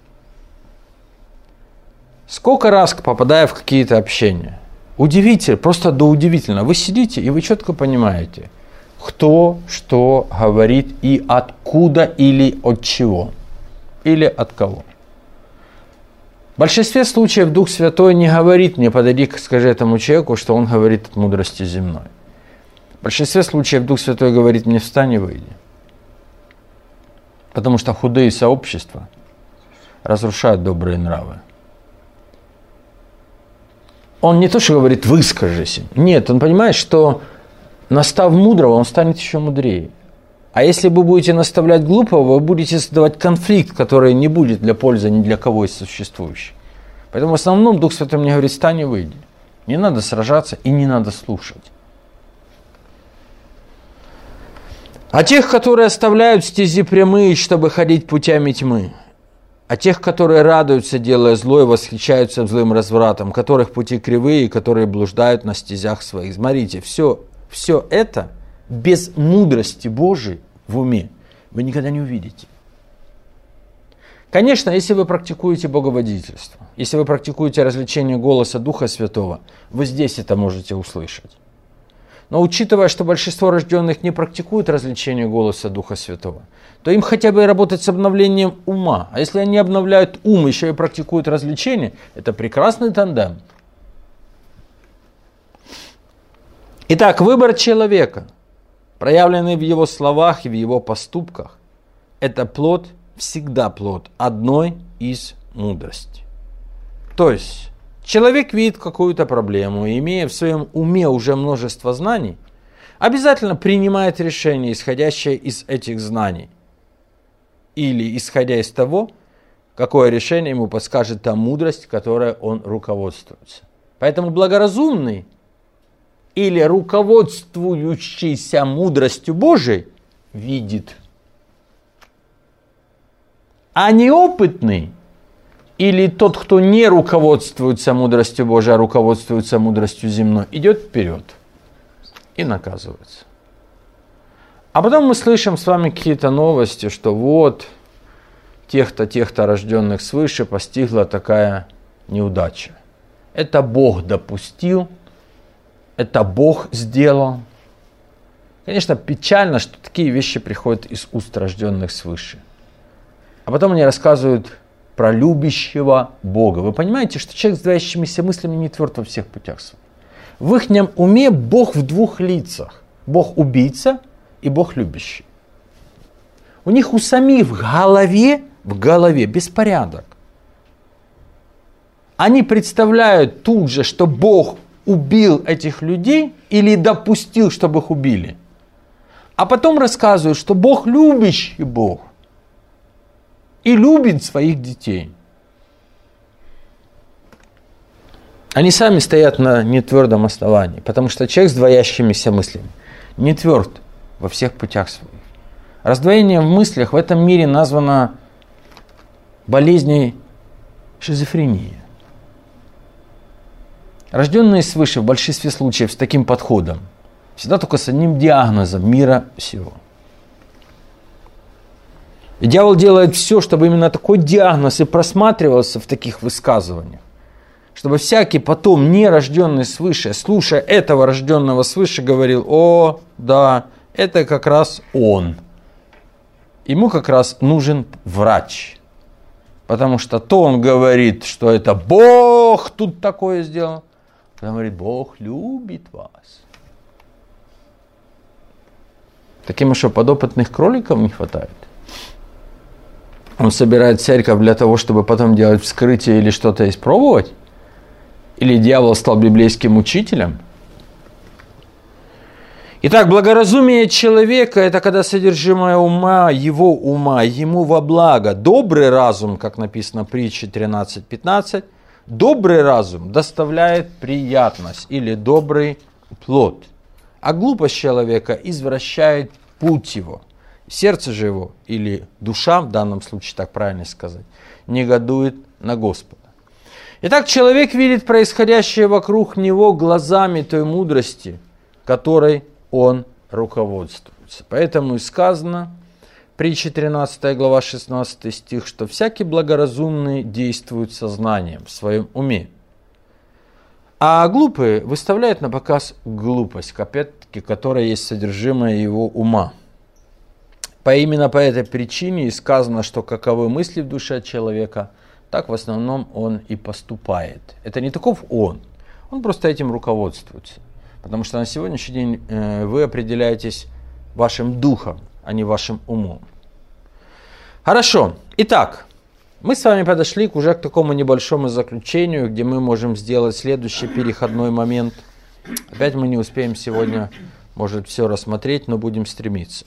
Сколько раз, попадая в какие-то общения, удивительно, просто до удивительно, вы сидите и вы четко понимаете, кто что говорит и откуда или от чего, или от кого. В большинстве случаев Дух Святой не говорит мне, подойди, скажи этому человеку, что он говорит от мудрости земной. В большинстве случаев Дух Святой говорит мне, встань и выйди. Потому что худые сообщества разрушают добрые нравы. Он не то, что говорит, выскажись. Нет, он понимает, что настав мудрого, он станет еще мудрее. А если вы будете наставлять глупого, вы будете создавать конфликт, который не будет для пользы ни для кого из существующих. Поэтому в основном Дух Святой мне говорит, встань и выйди. Не надо сражаться и не надо слушать. А тех, которые оставляют стези прямые, чтобы ходить путями тьмы. А тех, которые радуются, делая зло, и восхищаются злым развратом, которых пути кривые, которые блуждают на стезях своих. Смотрите, все, все это без мудрости Божией в уме вы никогда не увидите. Конечно, если вы практикуете боговодительство, если вы практикуете развлечение голоса Духа Святого, вы здесь это можете услышать. Но учитывая, что большинство рожденных не практикуют развлечение голоса Духа Святого, то им хотя бы работать с обновлением ума. А если они обновляют ум, еще и практикуют развлечение, это прекрасный тандем. Итак, выбор человека, проявленный в его словах и в его поступках, это плод, всегда плод одной из мудрости. То есть, человек видит какую-то проблему, и имея в своем уме уже множество знаний, обязательно принимает решение, исходящее из этих знаний. Или исходя из того, какое решение ему подскажет та мудрость, которой он руководствуется. Поэтому благоразумный или руководствующийся мудростью Божией видит. А неопытный или тот, кто не руководствуется мудростью Божией, а руководствуется мудростью земной, идет вперед и наказывается. А потом мы слышим с вами какие-то новости, что вот тех-то, тех-то рожденных свыше постигла такая неудача. Это Бог допустил, это Бог сделал. Конечно, печально, что такие вещи приходят из уст рожденных свыше. А потом они рассказывают про любящего Бога. Вы понимаете, что человек с двоящимися мыслями не тверд во всех путях своих. В их уме Бог в двух лицах. Бог убийца и Бог любящий. У них у самих в голове, в голове беспорядок. Они представляют тут же, что Бог убил этих людей или допустил, чтобы их убили. А потом рассказывают, что Бог любящий Бог. И любит своих детей. Они сами стоят на нетвердом основании, потому что человек с двоящимися мыслями не тверд во всех путях своих. Раздвоение в мыслях в этом мире названо болезнью шизофрении. Рожденные свыше в большинстве случаев с таким подходом всегда только с одним диагнозом мира всего. И дьявол делает все, чтобы именно такой диагноз и просматривался в таких высказываниях. чтобы всякий потом, не рожденный свыше, слушая этого рожденного свыше, говорил: о, да, это как раз он. Ему как раз нужен врач. Потому что то он говорит, что это Бог тут такое сделал. Он говорит: Бог любит вас. Таким что, подопытных кроликов не хватает? Он собирает церковь для того, чтобы потом делать вскрытие или что-то испробовать? Или дьявол стал библейским учителем? Итак, благоразумие человека – это когда содержимое ума, его ума, ему во благо. Добрый разум, как написано в притче тринадцать пятнадцать, добрый разум доставляет приятность или добрый плод. А глупость человека извращает путь его. Сердце же его, или душа, в данном случае так правильно сказать, негодует на Господа. Итак, человек видит происходящее вокруг него глазами той мудрости, которой он руководствуется. Поэтому и сказано, притча тринадцатая глава шестнадцатый стих, что всякий благоразумный действует сознанием в своем уме. А глупые выставляют на показ глупость, опять-таки, которая есть содержимое его ума. По именно по этой причине и сказано, что каковы мысли в душе человека, так в основном он и поступает. Это не таков он, он просто этим руководствуется. Потому что на сегодняшний день э, вы определяетесь вашим духом, а не вашим умом. Хорошо, итак. Мы с вами подошли уже к такому небольшому заключению, где мы можем сделать следующий переходной момент. Опять мы не успеем сегодня, может, все рассмотреть, но будем стремиться.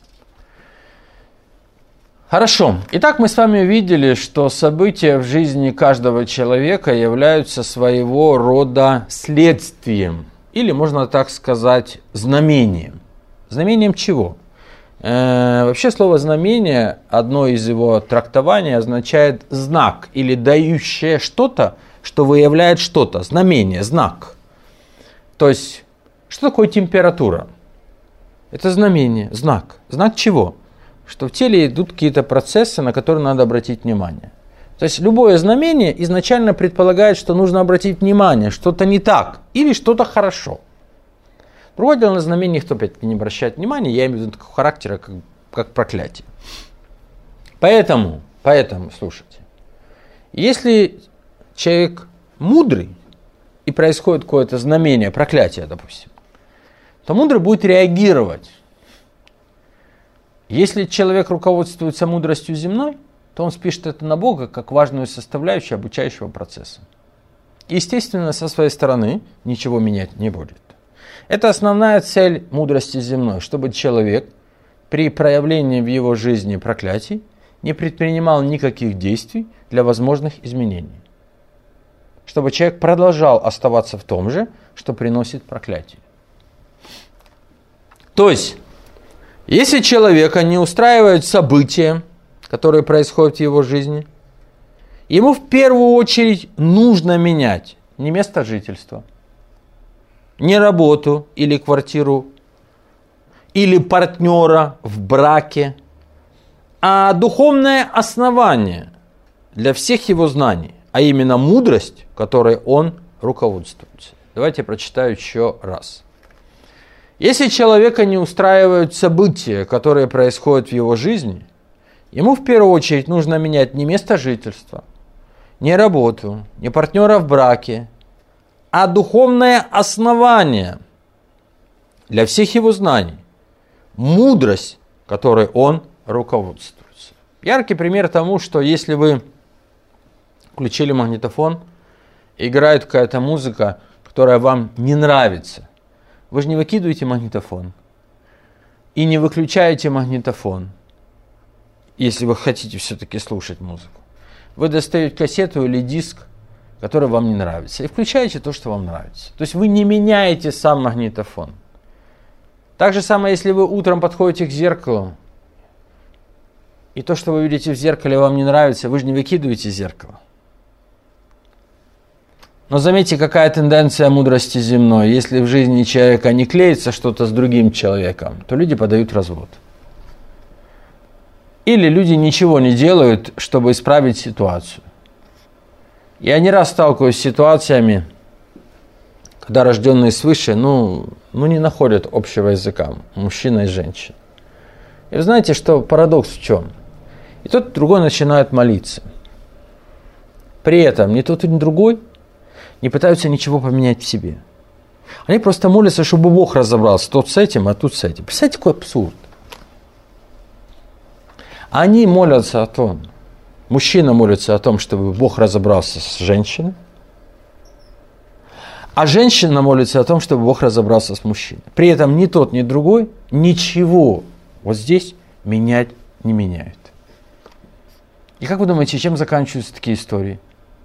Хорошо. Итак, мы с вами увидели, что события в жизни каждого человека являются своего рода следствием, или, можно так сказать, знамением. Знамением чего? Вообще слово «знамение», одно из его трактований, означает знак или дающее что-то, что выявляет что-то. Знамение, знак. То есть, что такое температура? Это знамение, знак. Знак чего? Что в теле идут какие-то процессы, на которые надо обратить внимание. То есть, любое знамение изначально предполагает, что нужно обратить внимание, что-то не так или что-то хорошо. Другое дело, на знамение никто опять не обращает внимания, я имею в виду такого характера, как, как проклятие. Поэтому, поэтому, слушайте, если человек мудрый, и происходит какое-то знамение, проклятие, допустим, то мудрый будет реагировать. Если человек руководствуется мудростью земной, то он спишет это на Бога как важную составляющую обучающего процесса. Естественно, со своей стороны ничего менять не будет. Это основная цель мудрости земной, чтобы человек при проявлении в его жизни проклятий не предпринимал никаких действий для возможных изменений. Чтобы человек продолжал оставаться в том же, что приносит проклятие. То есть, если человека не устраивают события, которые происходят в его жизни, ему в первую очередь нужно менять не место жительства, не работу или квартиру, или партнера в браке, а духовное основание для всех его знаний, а именно мудрость, которой он руководствуется. Давайте я прочитаю еще раз. Если человека не устраивают события, которые происходят в его жизни, ему в первую очередь нужно менять не место жительства, не работу, не партнера в браке, а духовное основание для всех его знаний, мудрость, которой он руководствуется. Яркий пример тому, что если вы включили магнитофон, играет какая-то музыка, которая вам не нравится, вы же не выкидываете магнитофон и не выключаете магнитофон, если вы хотите все-таки слушать музыку. Вы достаете кассету или диск, который вам не нравится, и включаете то, что вам нравится. То есть вы не меняете сам магнитофон. Так же самое, если вы утром подходите к зеркалу, и то, что вы видите в зеркале, вам не нравится, вы же не выкидываете зеркало. Но заметьте, какая тенденция мудрости земной. Если в жизни человека не клеится что-то с другим человеком, то люди подают развод. Или люди ничего не делают, чтобы исправить ситуацию. Я не раз сталкиваюсь с ситуациями, когда рожденные свыше, ну, ну не находят общего языка, мужчина и женщина. И вы знаете, что парадокс в чем? И тот, и другой начинают молиться. При этом ни тот, ни другой не пытаются ничего поменять в себе. Они просто молятся, чтобы Бог разобрался, тот с этим, а тут с этим. Представляете, какой абсурд? Они молятся о том, мужчина молится о том, чтобы Бог разобрался с женщиной, а женщина молится о том, чтобы Бог разобрался с мужчиной. При этом ни тот, ни другой ничего вот здесь менять не меняют. И как вы думаете, чем заканчиваются такие истории?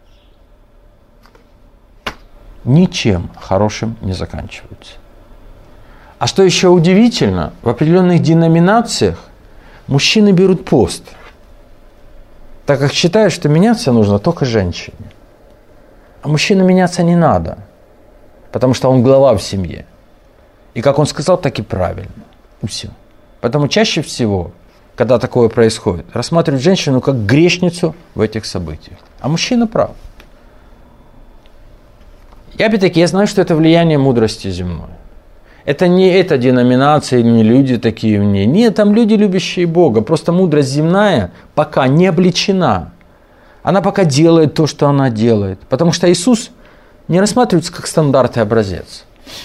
Ничем хорошим не заканчиваются. А что еще удивительно, в определенных деноминациях мужчины берут пост, так как считают, что меняться нужно только женщине. А мужчине меняться не надо, потому что он глава в семье. И как он сказал, так и правильно. И все. Поэтому чаще всего, когда такое происходит, рассматривают женщину как грешницу в этих событиях. А мужчина прав. И опять-таки, я знаю, что это влияние мудрости земной. Это не эта деноминация, не люди такие в ней. Нет, там люди, любящие Бога. Просто мудрость земная пока не облечена. Она пока делает то, что она делает. Потому что Иисус не рассматривается как стандарт и образец.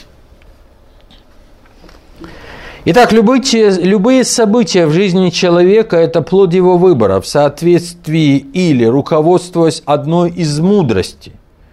Итак, любые, любые события в жизни человека – это плод его выбора в соответствии или руководствуясь одной из мудростей.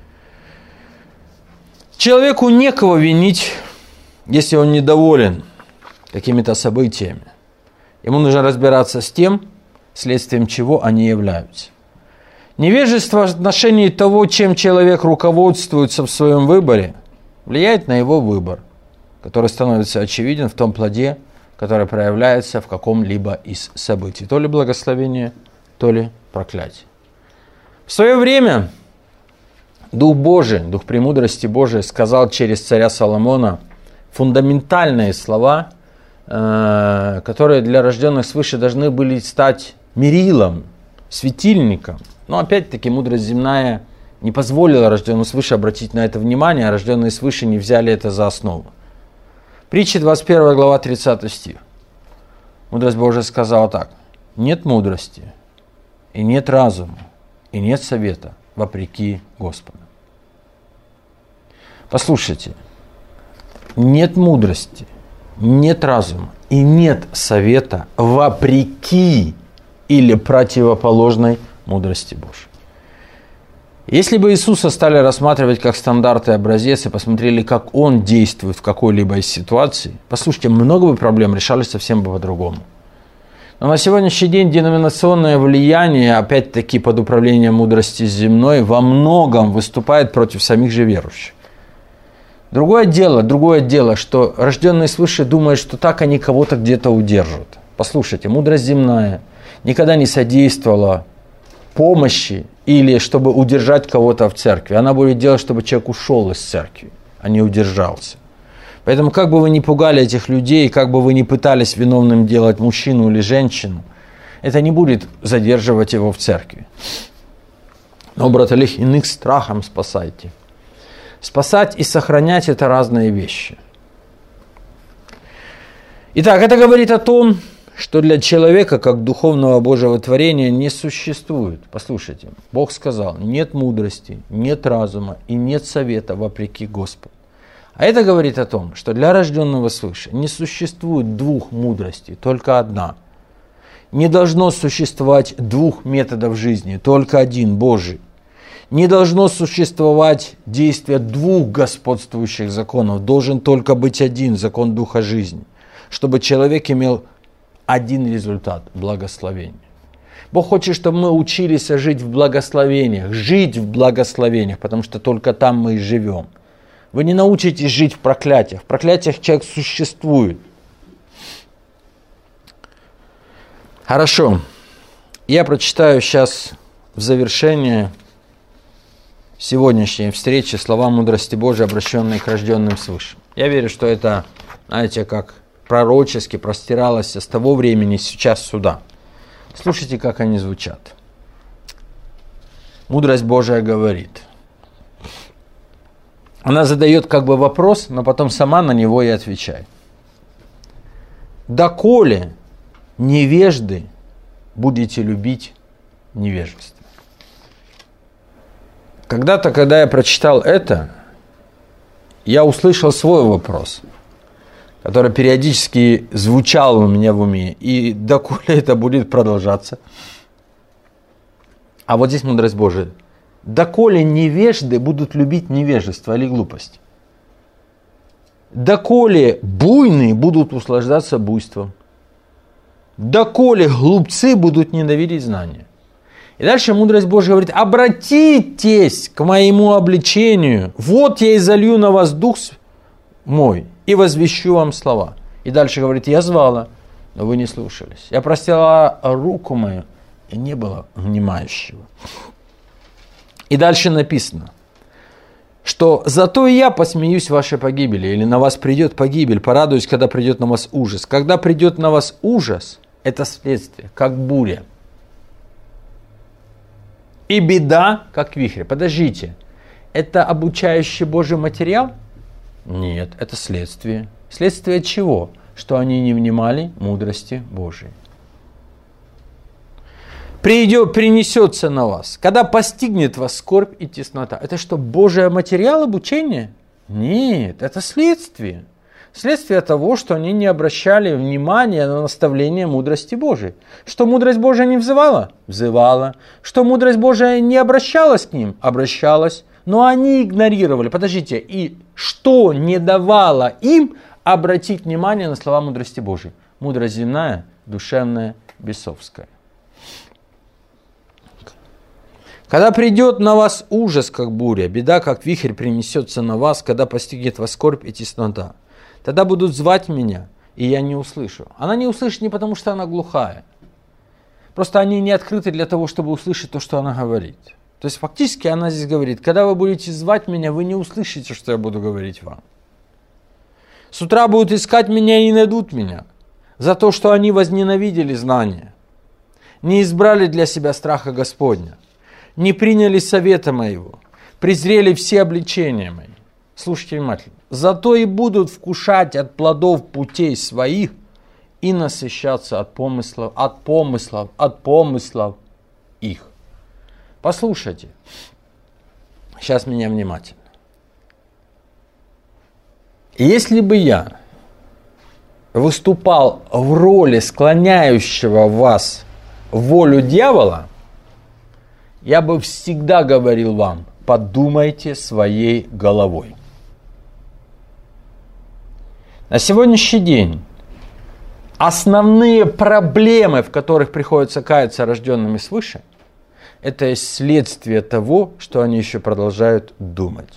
Человеку некого винить, если он недоволен какими-то событиями. Ему нужно разбираться с тем, следствием чего они являются. Невежество в отношении того, чем человек руководствуется в своем выборе, влияет на его выбор, который становится очевиден в том плоде, который проявляется в каком-либо из событий. То ли благословение, то ли проклятие. В свое время Дух Божий, Дух премудрости Божией сказал через царя Соломона фундаментальные слова, которые для рожденных свыше должны были стать мерилом, светильником. Но опять-таки мудрость земная не позволила рожденным свыше обратить на это внимание, а рожденные свыше не взяли это за основу. Притча двадцать первая глава, тридцатый стих. Мудрость Божия сказала так: нет мудрости, и нет разума, и нет совета вопреки Господу. Послушайте, нет мудрости, нет разума и нет совета вопреки или противоположной мудрости Божьей. Если бы Иисуса стали рассматривать как стандарт и образец и посмотрели, как Он действует в какой-либо из ситуаций, послушайте, много бы проблем решались совсем бы по-другому. Но на сегодняшний день деноминационное влияние, опять-таки под управлением мудрости земной, во многом выступает против самих же верующих. Другое дело, другое дело, что рожденные свыше думают, что так они кого-то где-то удержат. Послушайте, мудрость земная никогда не содействовала помощи или чтобы удержать кого-то в церкви. Она будет делать, чтобы человек ушел из церкви, а не удержался. Поэтому как бы вы ни пугали этих людей, как бы вы ни пытались виновным делать мужчину или женщину, это не будет задерживать его в церкви. Но, брат Олег, иных страхом спасайте. Спасать и сохранять – это разные вещи. Итак, это говорит о том, что для человека, как духовного Божьего творения, не существует. Послушайте, Бог сказал, нет мудрости, нет разума и нет совета вопреки Господу. А это говорит о том, что для рожденного свыше не существует двух мудростей, только одна. Не должно существовать двух методов жизни, только один, Божий. Не должно существовать действие двух господствующих законов, должен только быть один, закон Духа жизни, чтобы человек имел один результат – благословение. Бог хочет, чтобы мы учились жить в благословениях, жить в благословениях, потому что только там мы и живем. Вы не научитесь жить в проклятиях. В проклятиях человек существует. Хорошо. Я прочитаю сейчас в завершение сегодняшней встречи слова мудрости Божией, обращенные к рожденным свыше. Я верю, что это, знаете, как пророчески простиралось с того времени сейчас сюда. Слушайте, как они звучат. Мудрость Божия говорит. Она задает как бы вопрос, но потом сама на него и отвечает. «Доколе невежды будете любить невежество». Когда-то, когда я прочитал это, я услышал свой вопрос, который периодически звучал у меня в уме. И доколе это будет продолжаться? А вот здесь мудрость Божия. Доколе невежды будут любить невежество или глупость? Доколе буйные будут услаждаться буйством? Доколе глупцы будут ненавидеть знания? И дальше мудрость Божия говорит: обратитесь к моему обличению, вот я изолью на вас дух мой и возвещу вам слова. И дальше говорит: я звала, но вы не слушались. Я простила руку мою, и не было внимающего. И дальше написано, что зато и я посмеюсь в вашей погибели, или на вас придет погибель, порадуюсь, когда придет на вас ужас. Когда придет на вас ужас, это следствие, как буря. И беда, как вихрь. Подождите, это обучающий Божий материал? Нет, это следствие. Следствие чего? Что они не внимали мудрости Божией. Придет, принесется на вас, когда постигнет вас скорбь и теснота. Это что, Божий материал обучения? Нет, это следствие. Следствие того, что они не обращали внимания на наставление мудрости Божией. Что мудрость Божия не взывала? Взывала. Что мудрость Божия не обращалась к ним? Обращалась. Но они игнорировали. Подождите, и что не давало им обратить внимание на слова мудрости Божией? Мудрость земная, душевная, бесовская. Когда придет на вас ужас, как буря, беда, как вихрь, принесется на вас, когда постигнет вас скорбь и теснота, тогда будут звать меня, и я не услышу. Она не услышит не потому, что она глухая. Просто они не открыты для того, чтобы услышать то, что она говорит. То есть фактически она здесь говорит: когда вы будете звать меня, вы не услышите, что я буду говорить вам. С утра будут искать меня и не найдут меня за то, что они возненавидели знания, не избрали для себя страха Господня, не приняли совета моего, презрели все обличения мои. Слушайте внимательно. Зато и будут вкушать от плодов путей своих и насыщаться от помыслов, от помыслов, от помыслов их. Послушайте. Сейчас меня внимательно. Если бы я выступал в роли склоняющего вас в волю дьявола, я бы всегда говорил вам: подумайте своей головой. На сегодняшний день основные проблемы, в которых приходится каяться рожденными свыше, это следствие того, что они еще продолжают думать.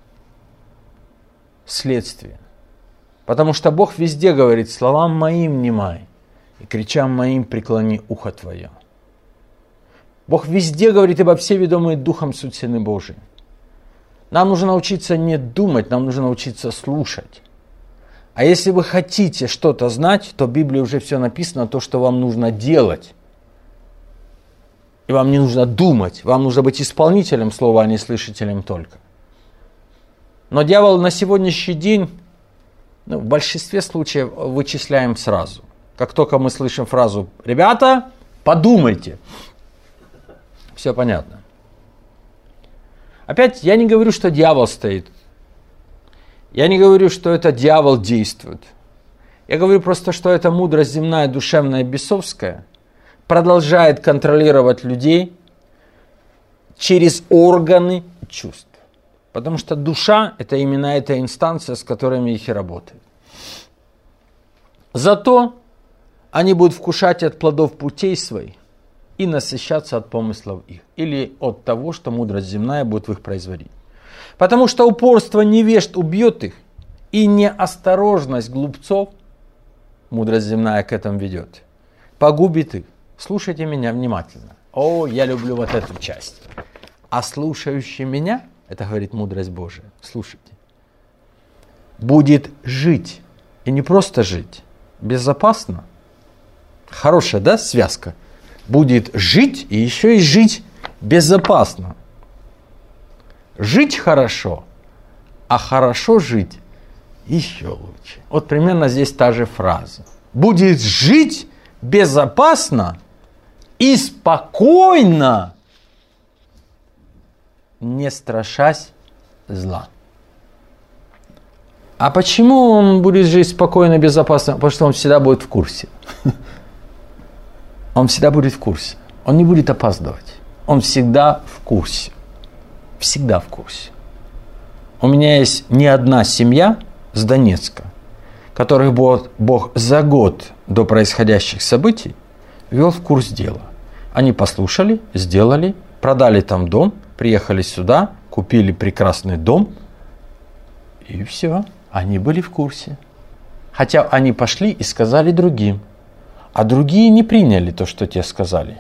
Следствие. Потому что Бог везде говорит: словам моим внимай, и кричам моим преклони ухо твое. Бог везде говорит: ибо все ведомые Духом суть сыны Божии. Нам нужно научиться не думать, нам нужно научиться слушать. А если вы хотите что-то знать, то в Библии уже все написано, то, что вам нужно делать. И вам не нужно думать, вам нужно быть исполнителем слова, а не слышателем только. Но дьявол на сегодняшний день, ну, в большинстве случаев вычисляем сразу. Как только мы слышим фразу: ребята, подумайте. Все понятно. Опять, я не говорю, что дьявол стоит. Я не говорю, что это дьявол действует. Я говорю просто, что эта мудрость земная, душевная, бесовская продолжает контролировать людей через органы чувств. Потому что душа – это именно эта инстанция, с которыми их и работает. Зато они будут вкушать от плодов путей своих и насыщаться от помыслов их, или от того, что мудрость земная будет в их производить. Потому что упорство невежд убьет их, и неосторожность глупцов, мудрость земная к этому ведет, погубит их. Слушайте меня внимательно. О, я люблю вот эту часть. А слушающий меня, это говорит мудрость Божия, слушайте, будет жить. И не просто жить, безопасно. Хорошая, да, связка? Будет жить и еще и жить безопасно. Жить хорошо, а хорошо жить еще лучше. Вот примерно здесь та же фраза. Будет жить безопасно и спокойно, не страшась зла. А почему он будет жить спокойно и безопасно? Потому что он всегда будет в курсе. Он всегда будет в курсе. Он не будет опаздывать. Он всегда в курсе. Всегда в курсе. У меня есть не одна семья с Донецка, которых Бог, Бог за год до происходящих событий ввел в курс дела. Они послушали, сделали, продали там дом, приехали сюда, купили прекрасный дом, и все. Они были в курсе. Хотя они пошли и сказали другим, а другие не приняли то, что те сказали.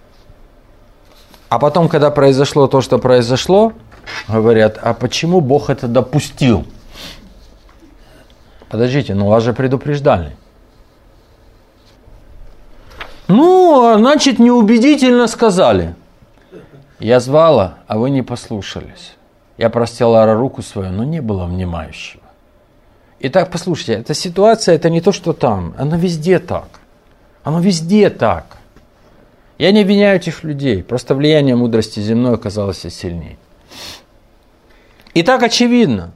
А потом, когда произошло то, что произошло, говорят, а почему Бог это допустил? Подождите, ну вас же предупреждали. Ну, значит, неубедительно сказали. Я звала, а вы не послушались. Я простяла руку свою, но не было внимающего. Итак, послушайте, эта ситуация, это не то, что там. Она везде так. Оно везде так. Я не обвиняю этих людей. Просто влияние мудрости земной оказалось сильнее. Итак, очевидно.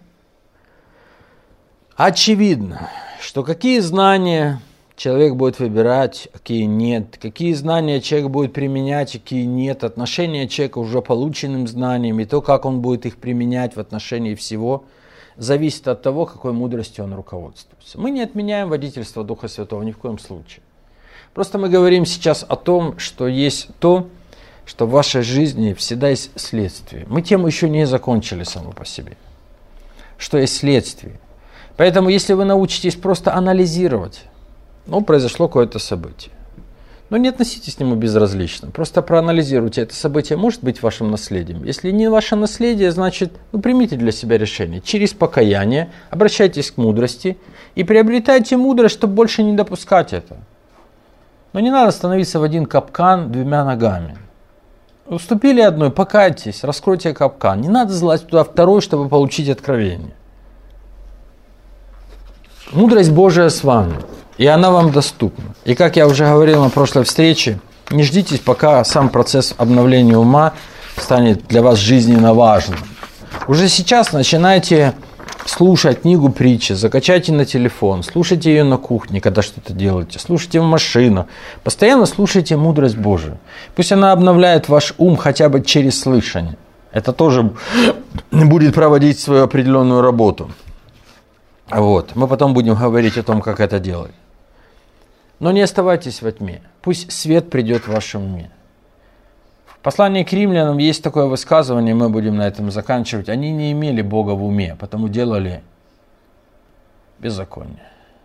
Очевидно, что какие знания человек будет выбирать, какие нет, какие знания человек будет применять, какие нет, отношение человека к уже полученным знаниям и то, как он будет их применять в отношении всего, зависит от того, какой мудростью он руководствуется. Мы не отменяем водительство Духа Святого ни в коем случае. Просто мы говорим сейчас о том, что есть то, что в вашей жизни всегда есть следствие. Мы тему еще не закончили само по себе. Что есть следствие. Поэтому, если вы научитесь просто анализировать, ну, произошло какое-то событие. Но не относитесь к нему безразлично. Просто проанализируйте, это событие может быть вашим наследием. Если не ваше наследие, значит, ну, примите для себя решение. Через покаяние обращайтесь к мудрости и приобретайте мудрость, чтобы больше не допускать это. Но не надо становиться в один капкан двумя ногами. Уступили одной, покайтесь, раскройте капкан. Не надо залазить туда второй, чтобы получить откровение. Мудрость Божия с вами, и она вам доступна. И как я уже говорил на прошлой встрече, не ждитесь, пока сам процесс обновления ума станет для вас жизненно важным. Уже сейчас начинайте слушать книгу притчи, закачайте на телефон, слушайте ее на кухне, когда что-то делаете, слушайте в машину. Постоянно слушайте мудрость Божию. Пусть она обновляет ваш ум хотя бы через слышание. Это тоже будет проводить свою определенную работу. Вот. Мы потом будем говорить о том, как это делать. Но не оставайтесь во тьме. Пусть свет придет в вашем уме. В послании к римлянам есть такое высказывание, мы будем на этом заканчивать. Они не имели Бога в уме, потому делали беззаконие.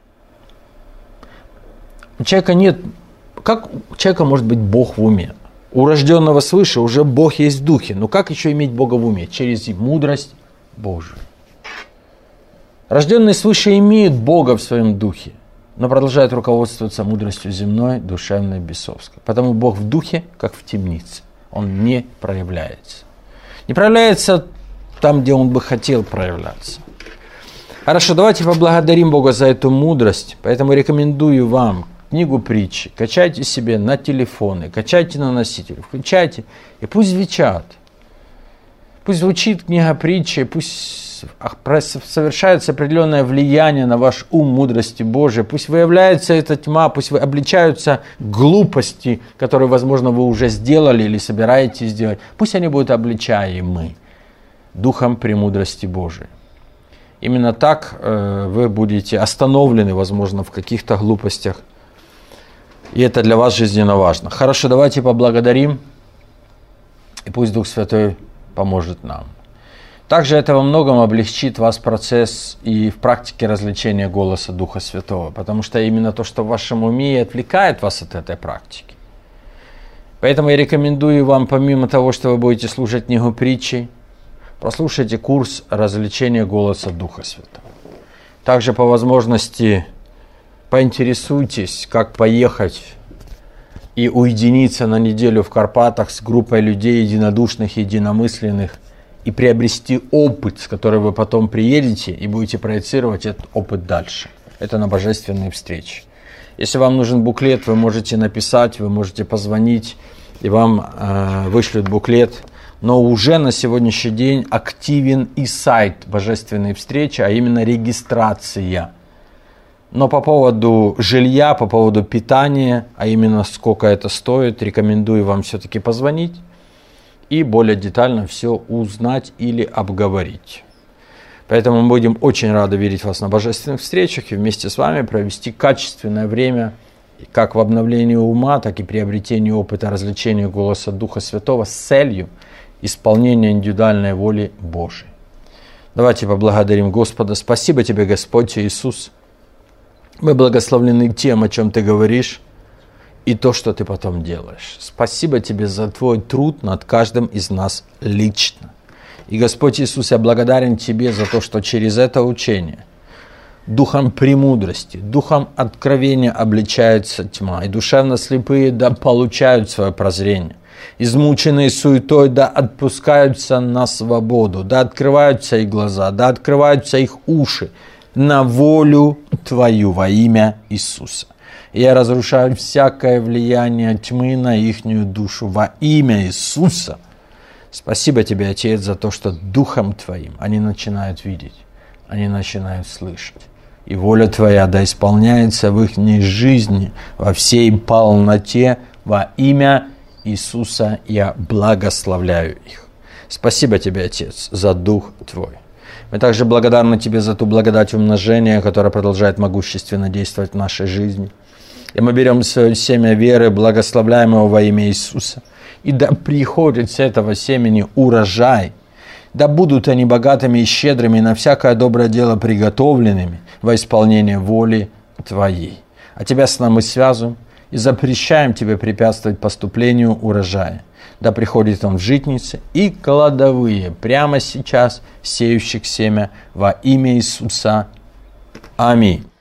У человека нет... Как у человека может быть Бог в уме? У рожденного свыше уже Бог есть в духе. Но как еще иметь Бога в уме? Через мудрость Божию. Рожденный свыше имеет Бога в своем духе, но продолжает руководствоваться мудростью земной, душевной, бесовской. Потому Бог в духе, как в темнице. Он не проявляется. Не проявляется там, где Он бы хотел проявляться. Хорошо, давайте поблагодарим Бога за эту мудрость. Поэтому рекомендую вам книгу притчи. Качайте себе на телефоны, качайте на носитель, включайте, и пусть звучат. Пусть звучит книга притчи, пусть совершается определенное влияние на ваш ум мудрости Божией, пусть выявляется эта тьма, пусть обличаются глупости, которые, возможно, вы уже сделали или собираетесь сделать, пусть они будут обличаемы духом премудрости Божией. Именно так э, вы будете остановлены, возможно, в каких-то глупостях, и это для вас жизненно важно. Хорошо, давайте поблагодарим, и пусть Дух Святой поможет нам. Также это во многом облегчит вас процесс и в практике развлечения голоса Духа Святого, потому что именно то, что в вашем уме, отвлекает вас от этой практики. Поэтому я рекомендую вам, помимо того, что вы будете слушать книгу притчи, прослушайте курс развлечения голоса Духа Святого. Также по возможности поинтересуйтесь, как поехать и уединиться на неделю в Карпатах с группой людей единодушных, единомысленных, и приобрести опыт, с которым вы потом приедете и будете проецировать этот опыт дальше. Это на божественные встречи. Если вам нужен буклет, вы можете написать, вы можете позвонить, и вам э, вышлют буклет. Но уже на сегодняшний день активен и сайт божественной встречи, а именно регистрация. Но по поводу жилья, по поводу питания, а именно сколько это стоит, рекомендую вам все-таки позвонить и более детально все узнать или обговорить. Поэтому мы будем очень рады видеть вас на божественных встречах и вместе с вами провести качественное время как в обновлении ума, так и приобретении опыта развлечения голоса Духа Святого с целью исполнения индивидуальной воли Божией. Давайте поблагодарим Господа. Спасибо Тебе, Господь Иисус. Мы благословлены тем, о чем Ты говоришь, и то, что Ты потом делаешь. Спасибо Тебе за Твой труд над каждым из нас лично. И, Господь Иисус, я благодарен Тебе за то, что через это учение духом премудрости, духом откровения обличается тьма, и душевно слепые да получают свое прозрение. Измученные суетой да отпускаются на свободу, да открываются их глаза, да открываются их уши на волю Твою во имя Иисуса. И я разрушаю всякое влияние тьмы на ихнюю душу во имя Иисуса. Спасибо Тебе, Отец, за то, что Духом Твоим они начинают видеть, они начинают слышать. И воля Твоя да исполняется в их жизни во всей полноте во имя Иисуса. Я благословляю их. Спасибо Тебе, Отец, за Дух Твой. Мы также благодарны Тебе за ту благодать умножения, которая продолжает могущественно действовать в нашей жизни. И мы берем свое семя веры, благословляем его во имя Иисуса. И да приходит с этого семени урожай. Да будут они богатыми и щедрыми на всякое доброе дело приготовленными во исполнение воли Твоей. А Тебя с нами связываем и запрещаем Тебе препятствовать поступлению урожая. Да приходит он в житницы и кладовые прямо сейчас сеющих семя во имя Иисуса. Аминь.